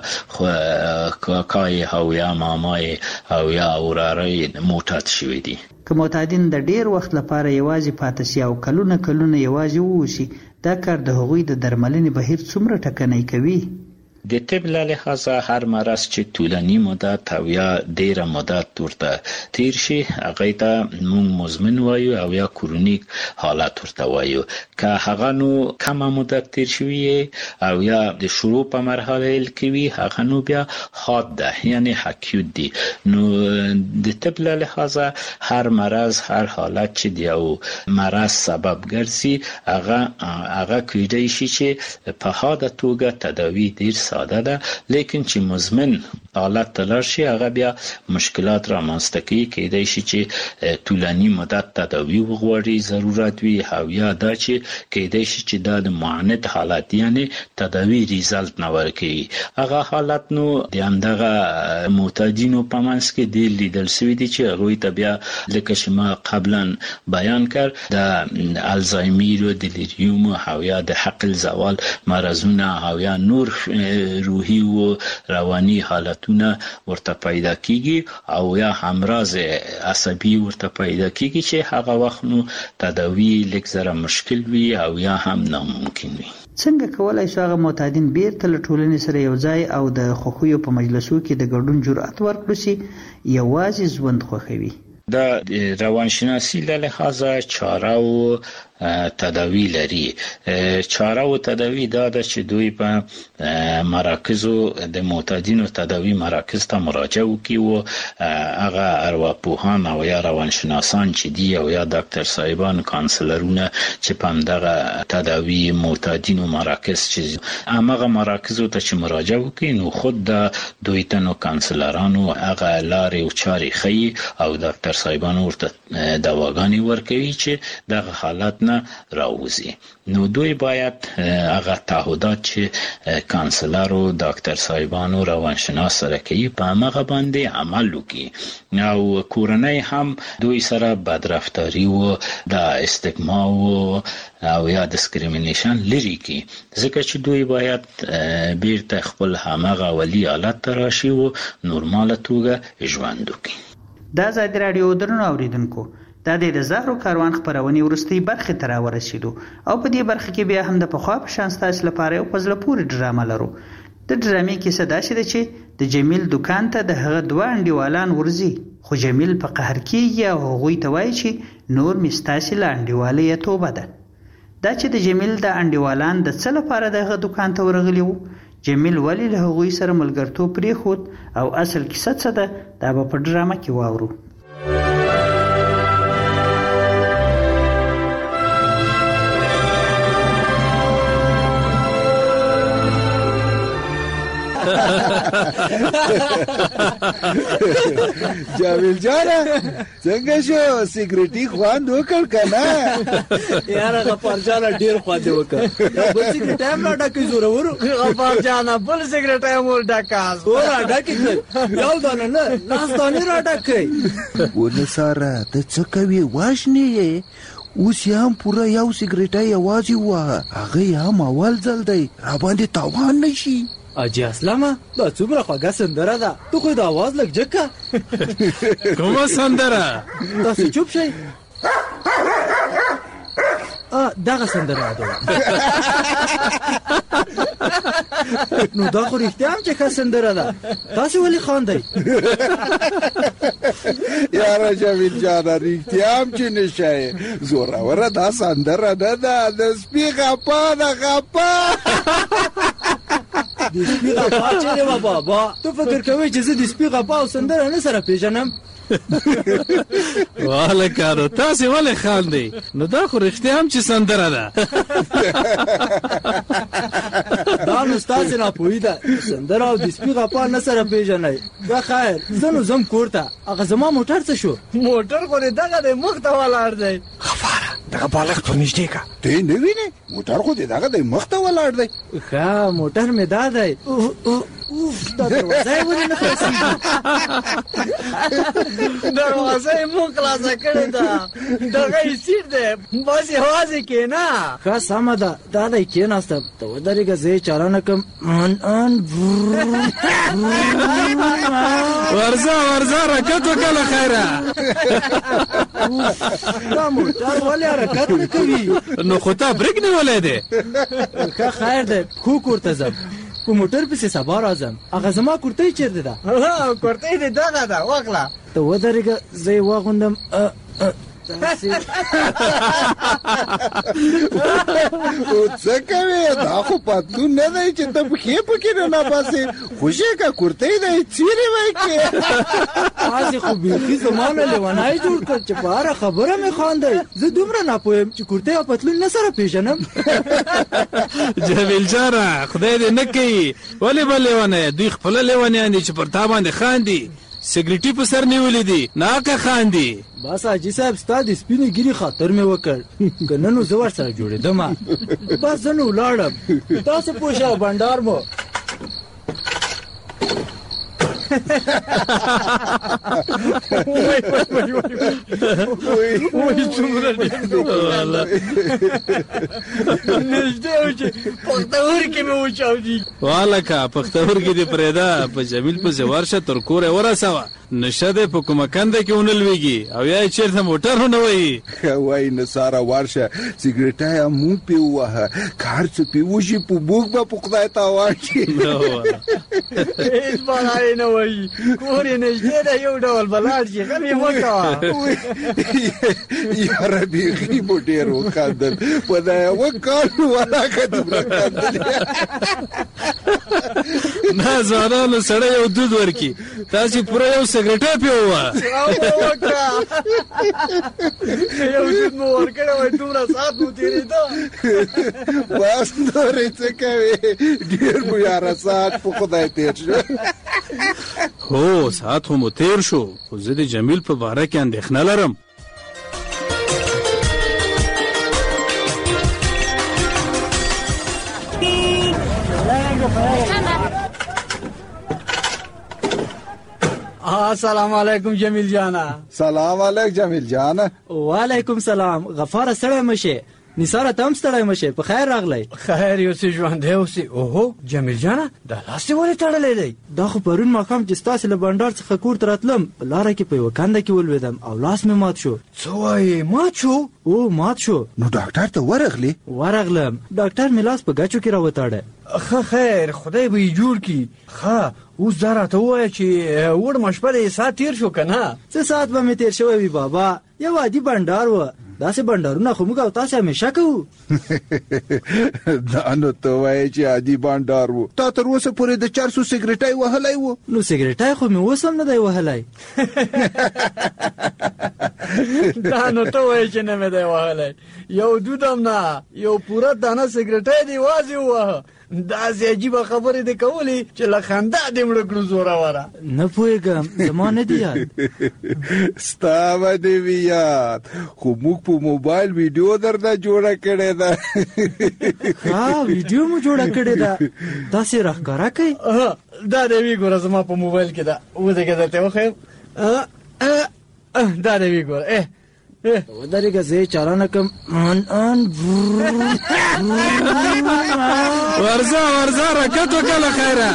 کاکای او یا مامای او یا وراره معتاد شوی دي. که معتادین د ډیر وخت لپاره یوازې پاتې شي او کلونه کلونه یوازې ووسي، دا کار د هغوی د درملنې بهیر څومره ټکنی کوي؟ د طب له لحاظه هر مرض چې طولاني مدت او یا ډیره مدت ورته تیر شي هغه ته موږ مزمن وایو او یا کرونیک حالت ورته وایو. که هغه نو کمه مدت تیر شوی او یا د شروع په مرحله کې وي هغه نو بیا حاد ده یعنی اکیوت دی. نو د طب له لحاظه هر مرض هر حالت چې د یو مرض سبب ګرځي هغه هغه کېدای شي چې په حاده توګه تداوی ډیر ساده ده، لیکن چې مزمن حالت تلر شي هغه بیا مشکلات رامنځته کوي. کېدای شي چې طولاني مدت تداوی وغواړي ضرورت وي او یا دا چې کېدای شي چې دا د معاند حالت یعنی تداوی ریزلټ نه ورکوي. هغه حالت نو د همدغه معتادینو په منځ کې ډېر لیدل شوي دي چې هغوی ته بیا لکه چې ما قبلا بیان کړ د الزایمر او دلیریوم او یا د عقل زوال مرضونه او یا نور روحي او رواني حالتونه ورته پیدا کیږي او یا همراز عصبي ورته پیدا کیږي چې هغه وخت نو تداوی لیک زره مشکل وي او یا هم ناممکن وي. څنګه کولای شو هغه معتادین بیرته له ټولنې سره یو ځای او د خوښیو په مجلسو کې د ګډون جرأت ورکړي چې یوازې ژوند خوښوي؟ دا روانشناسي له لحاظه چاره او تداوی لري. چاره او تداوی دا د چې دوی په مراکزو د معتادینو تداوی مراکز ته مراجعه وکړي او هغه ارواپوهان او یا روانشناسان چې دی او یا ډاکټر صاحبان کانسلرونه چې په دغه تداوی معتادینو مراکز چې هغه مراکزو ته چې مراجعه وکړي نو خود د دوی تنو کانسلرانو هغه لارې او چارې خي او ډاکټر صاحبان ورته دواګانې ورکوي چې دغه حالت نه راوځي. نو دوی باید هغه تعهدات چې کانسلر او ډاکټر صاحبانو روانشناس سره کوي په هغه باندې عمل وکړي او کورنۍ هم دوی سره بدرفتاری او د استګما او یا ډیسکریمینیشن لري کی ځکه چې دوی باید بیرته خپل همغه ولی حالت تراشي او نورماله توګه ژوند وکړي. دا زاد رادیو درنو اوریدونکو دا د زهرو کاروان خبرونې ورستۍ برخه ته راورسېدو او په دې برخه کې بیا هم د پخوا په شان ستاسو لپاره یو پزله پورې ډرامه لرو. د ډرامې کیسه داسې ده چې د جمیل دکان ته د هغه دوه انډیوالان ورځي خو جمیل په قهر کېږي او هغوی ته وایي چې نور مې ستاسې له انډیوالۍ یې توبه ده. دا چې د جمیل د انډیوالان د څه لپاره د هغه دکان ته ورغلي وو، جمیل ولې له هغوی سره ملګرتوب پرېښود او اصل کیسه څه ده، دا به په ډرامه کې واورو. جاویل جانا څنګه شو سیګریټي خوان وکړ کنه؟ یاره غفار جانا ډیر خواده وکړ. بل سیګریټ هم را ډکې زوره ورو غفار جانا بل سیګریټ هم ور ډکاس ور ډکې یو دانه نه لاس دانه را ډکې ونه ساره ته څه کوي واشنی اوس هم پورا یو سیګریټ یوازې وه هغه هم اول ځل دی را باندې تاوان نشي. اجي اسلامه دا څومره خوږه سندره ده، تو خو د आवाज لګ جکه کومه سندره؟ تاسو چوپ شئ. ا دغه سندره ده. نو دا خو رښتیا هم چې ښه سندره ده، تاسو ولې خاندئ؟ یاره جاوید جانا رښتیا هم چې نشئ زوروره دا سندره نه ده، د سپي غپا ده غپا. د سپي غپا چې دی بابا، تو فکر کوي چې زه د سپي غپا او سندره نه سره پیژنم؟ واله کارو تاسې ولې خاندئ؟ نو دا خو رښتیا هم چې سندره ده. دا نو ستاسې ناپوهي ده، سندره او د سپي غپا نه سره پیژنئ. دا خیر زه نو ځم کور ته. هغه زما موټر څه شو؟ موټر خو دې دغه دی مخ ته ولاړ دی. غفاره دغه بالښت ور نږدې که ته یې نه وینې؟ موټر خو دې دغه دی مخ ته ولاړ دی. ښه موټر مې دا دی. اوف دا دروازه یې ولې نه خلاصېږي؟ دروازه یې مو خلاصه کړې ده، دغه یې سیټ دی، بس یوازې کښېنه. ښه سمه ده دا دی کښېناسته، ته ودرېږه زه یې چاره نه کړم. ورځه ورځه حرکت وکړه له خیره. دا موټر ولې حرکت نه کوي؟ نو خو تا بریک نیولی دی. ښه خیر دی خو کور ته ځم، په موټر پسې سبا راځم. هغه زما کورتۍ چیرته ده؟ کورتۍ دې دغه ده واخله. ته ودرېږه زه یې واغوندم. څه کوې؟ دا خو پتلون نه دی چې ته پښې پکې نه نباسې، خوشې که کورتۍ دی څیرې وی کې. تاسې خو بیخي زما نه لیونی جوړ کړ چې په هره خبره مې خاندئ. زه دومره ناپوهیم چې کورتۍ او پتلون نه سره پیژنم. جمیل جانه خدای دې نه کوي، ولې به لیونی؟ دوی خپله لیونیان دي چې پر تا باندې خاندي. سیګریټي په سر نیولې دي ناکه خاندي. بس حاجي صاحب ستا د سپینې ګیرې خاطر مې وکړ، که نه نو زه ورسره جوړېدم. بس زه نو ولاړم، تاسو پوه شه بنډار مو. وای وای وای وای څومره نږدې و چې پختورکې مې وچاودي. والکه پختورکې دې پرېږده، په جمیل پسې ورشه تر کوره ورسوه. نشه دې په کومه کنده کې ونه لوېږي او یا یې چېرته موټر ونه وهي. وایي نثاره ورشه سګرېټه یې مونږ پې ووهه، که هر څه پې وشي په موږ به په خدای تاوان شي. هېڅ بلا یې نه وایي، کور یې نږدې دی، یو ډول به لاړ شي، غم یې مه کوه. یاره بیخي مو ډېر وخندل، په دا یوه کال ولاکه دومره خندل. نه ځوانانو سړی یو دود ورکړي، تاسې پوره یو سګرېټه پې ووهه. یو دود مو ورکړی وای، دومره ساعت مو تېرېده. بس نورې څه کوې، ډېر مو یاره ساعت په خدای تېر شو. هو ساعت خو مو تېر شو، خو زه د جمیل په باره کې اندېښنه لرم. السلام علیکم جمیل جانا. سلام علیکم جمیل جانا. وعلیکم سلام. غفاره ستړی مشه، نثاره ته هم ستړی مشه، په خیر راغلی. خیر یو څه ژوندی اوسې. اوهو جمیل جانا دا لاس دې ولې تړلی دی؟ دا خو پرون ماښام چې ستاسې له بنډار څخه کور ته راتلم، په لاره کې په یوه کنده کې ولوېدم او لاس مې مات شو. څه وایې مات شو؟ او مات شو. نو ډاکټر ته ورغلی؟ ورغلم، ډاکټر مې لاس په ګچو کې راوتاړه. ښه خیر خدای به یې جوړ کړي. ښه اوس دا راته ووایه چې وړمه شپه د ساعت تېر شو که نه؟ څه ساعت به مې تېر شوی وي بابا، یو عادي بنډار و. داسې بنډارونه خو موږ او تاسې همیشه کوو. دا نو ته وایې چې عادي بنډار و، تا تر اوسه پورې د چرسو سګرېټی وهلی و؟ نو سګرېټی خو مې اوس هم نه دی وهلی. دا نو ته وایې چې نه مې دی وهلی، یو دود هم نه، یو پوره دانه سګرېټی دی یوازې ووهه. داسې عجیبه خبرې دې کولې چې له خندا دې مړه کړو زوروره. نه پوهېږم، زما نه دي یاد. ستا به دې وي یاد، خو موږ په موبایل ویډیو درنه جوړه کړې ده. ها ویډیو مو جوړه کړې ده؟ داسې راښکاره کوي؟ دا دې وی ګوره زما په موبایل کې ده، ودرېږه درته وښیم. دا دې وی ګوره ودرېږه زه یې چالانه کړم. ورځه ورځه حرکت وکړه له خیره.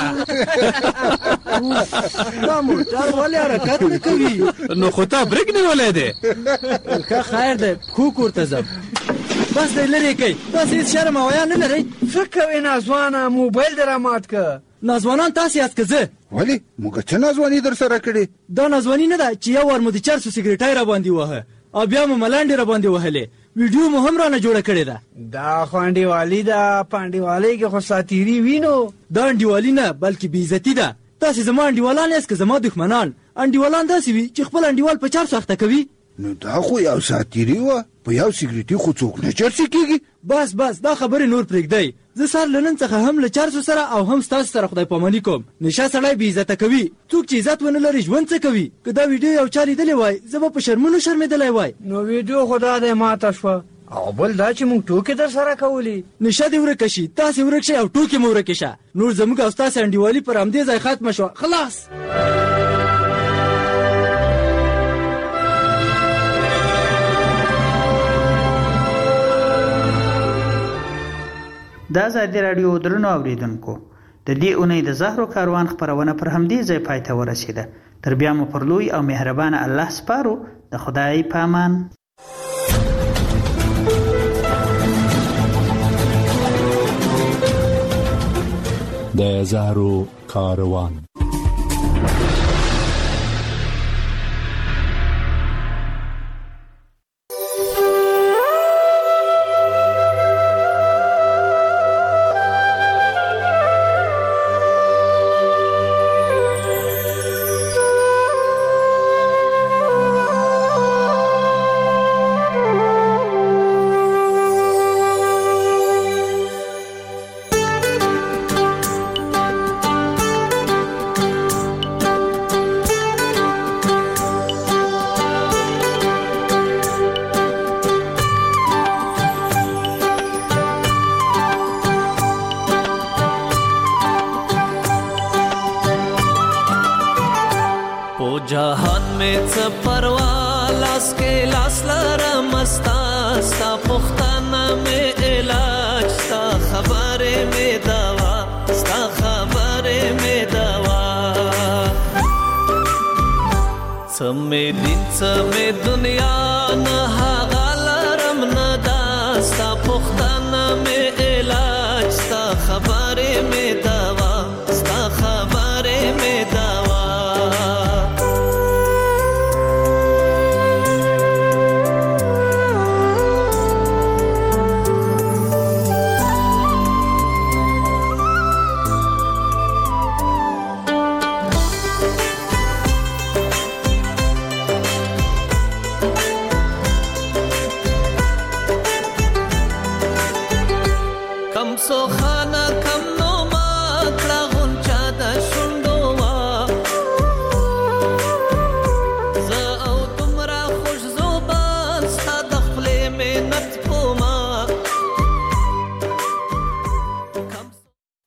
دا موټر ولې حرکت نه کوي؟ نو خو تا بریک نیولی دی. ښه خیر دی، پښو کور ته ځم. بس دی لرې کوي، تاسې هېڅ شرم او حیا نه لرئ؟ څه کوې نازوانه، موبایل دې رامات که. نازوانان تاسې یاست که زه؟ ولې موږ څه نازواني در سره کړې؟ دا نازواني نه ده چې یو وار مو د چرسو سګرېټی را باندې وهه او بیا مو ملانډې را باندې وهلې، ویډیو مو هم رانه جوړه کړې ده. دا خو انډیوالي ده، په انډیوالۍ کې خو ساتیري وي. نو دا انډیوالي نه بلکې بېعزتي ده. تاسې زما انډیوالان یاست که زما دښمنان؟ انډیوالان داسې وي چې خپل انډیوال په چرسو اخته کوي. نو دا خو یو ساتیري وه، په یو سګرېټي خو څوک نه چرسي کېږي. بس بس دا خبرې نور پرېږدئ. زه سر له نن څخه هم له چرسو سره او هم ستاسو سره خدای پاماني کوم. نشه سړی بې عزته کوي، څوک چې عزت ونه لري ژوند څه کوي؟ که دا ویډیو یو چا لیدلی وای زه به په شرمونو شرمېدلی وای. نو ویډیو خو دا دی ماته شوه، او بل دا چې موږ ټوکې در سره کولې. نشه دې ورکه شي، تاسې ورک شئ او ټوکې مو ورکې شه. نور زموږ او ستاسې انډیوالي پر همدې ځای ختمه شوه، خلاص. د ازادي راډیو درنو اوریدونکو، د دې اونۍ د زهرو کاروان خپرونه پر همدې ځای پای ته ورسېده. تر بیا مو پر لوی او مهربانه الله سپارو. د خدای په امان. د زهرو کاروان. مې څه پروا لاس کې لاس لرم ستا ستا پوښتنه مې علاج ستا خبرې مې دوا ستا خبرې مې دوا څه مې دین څه مې دنیا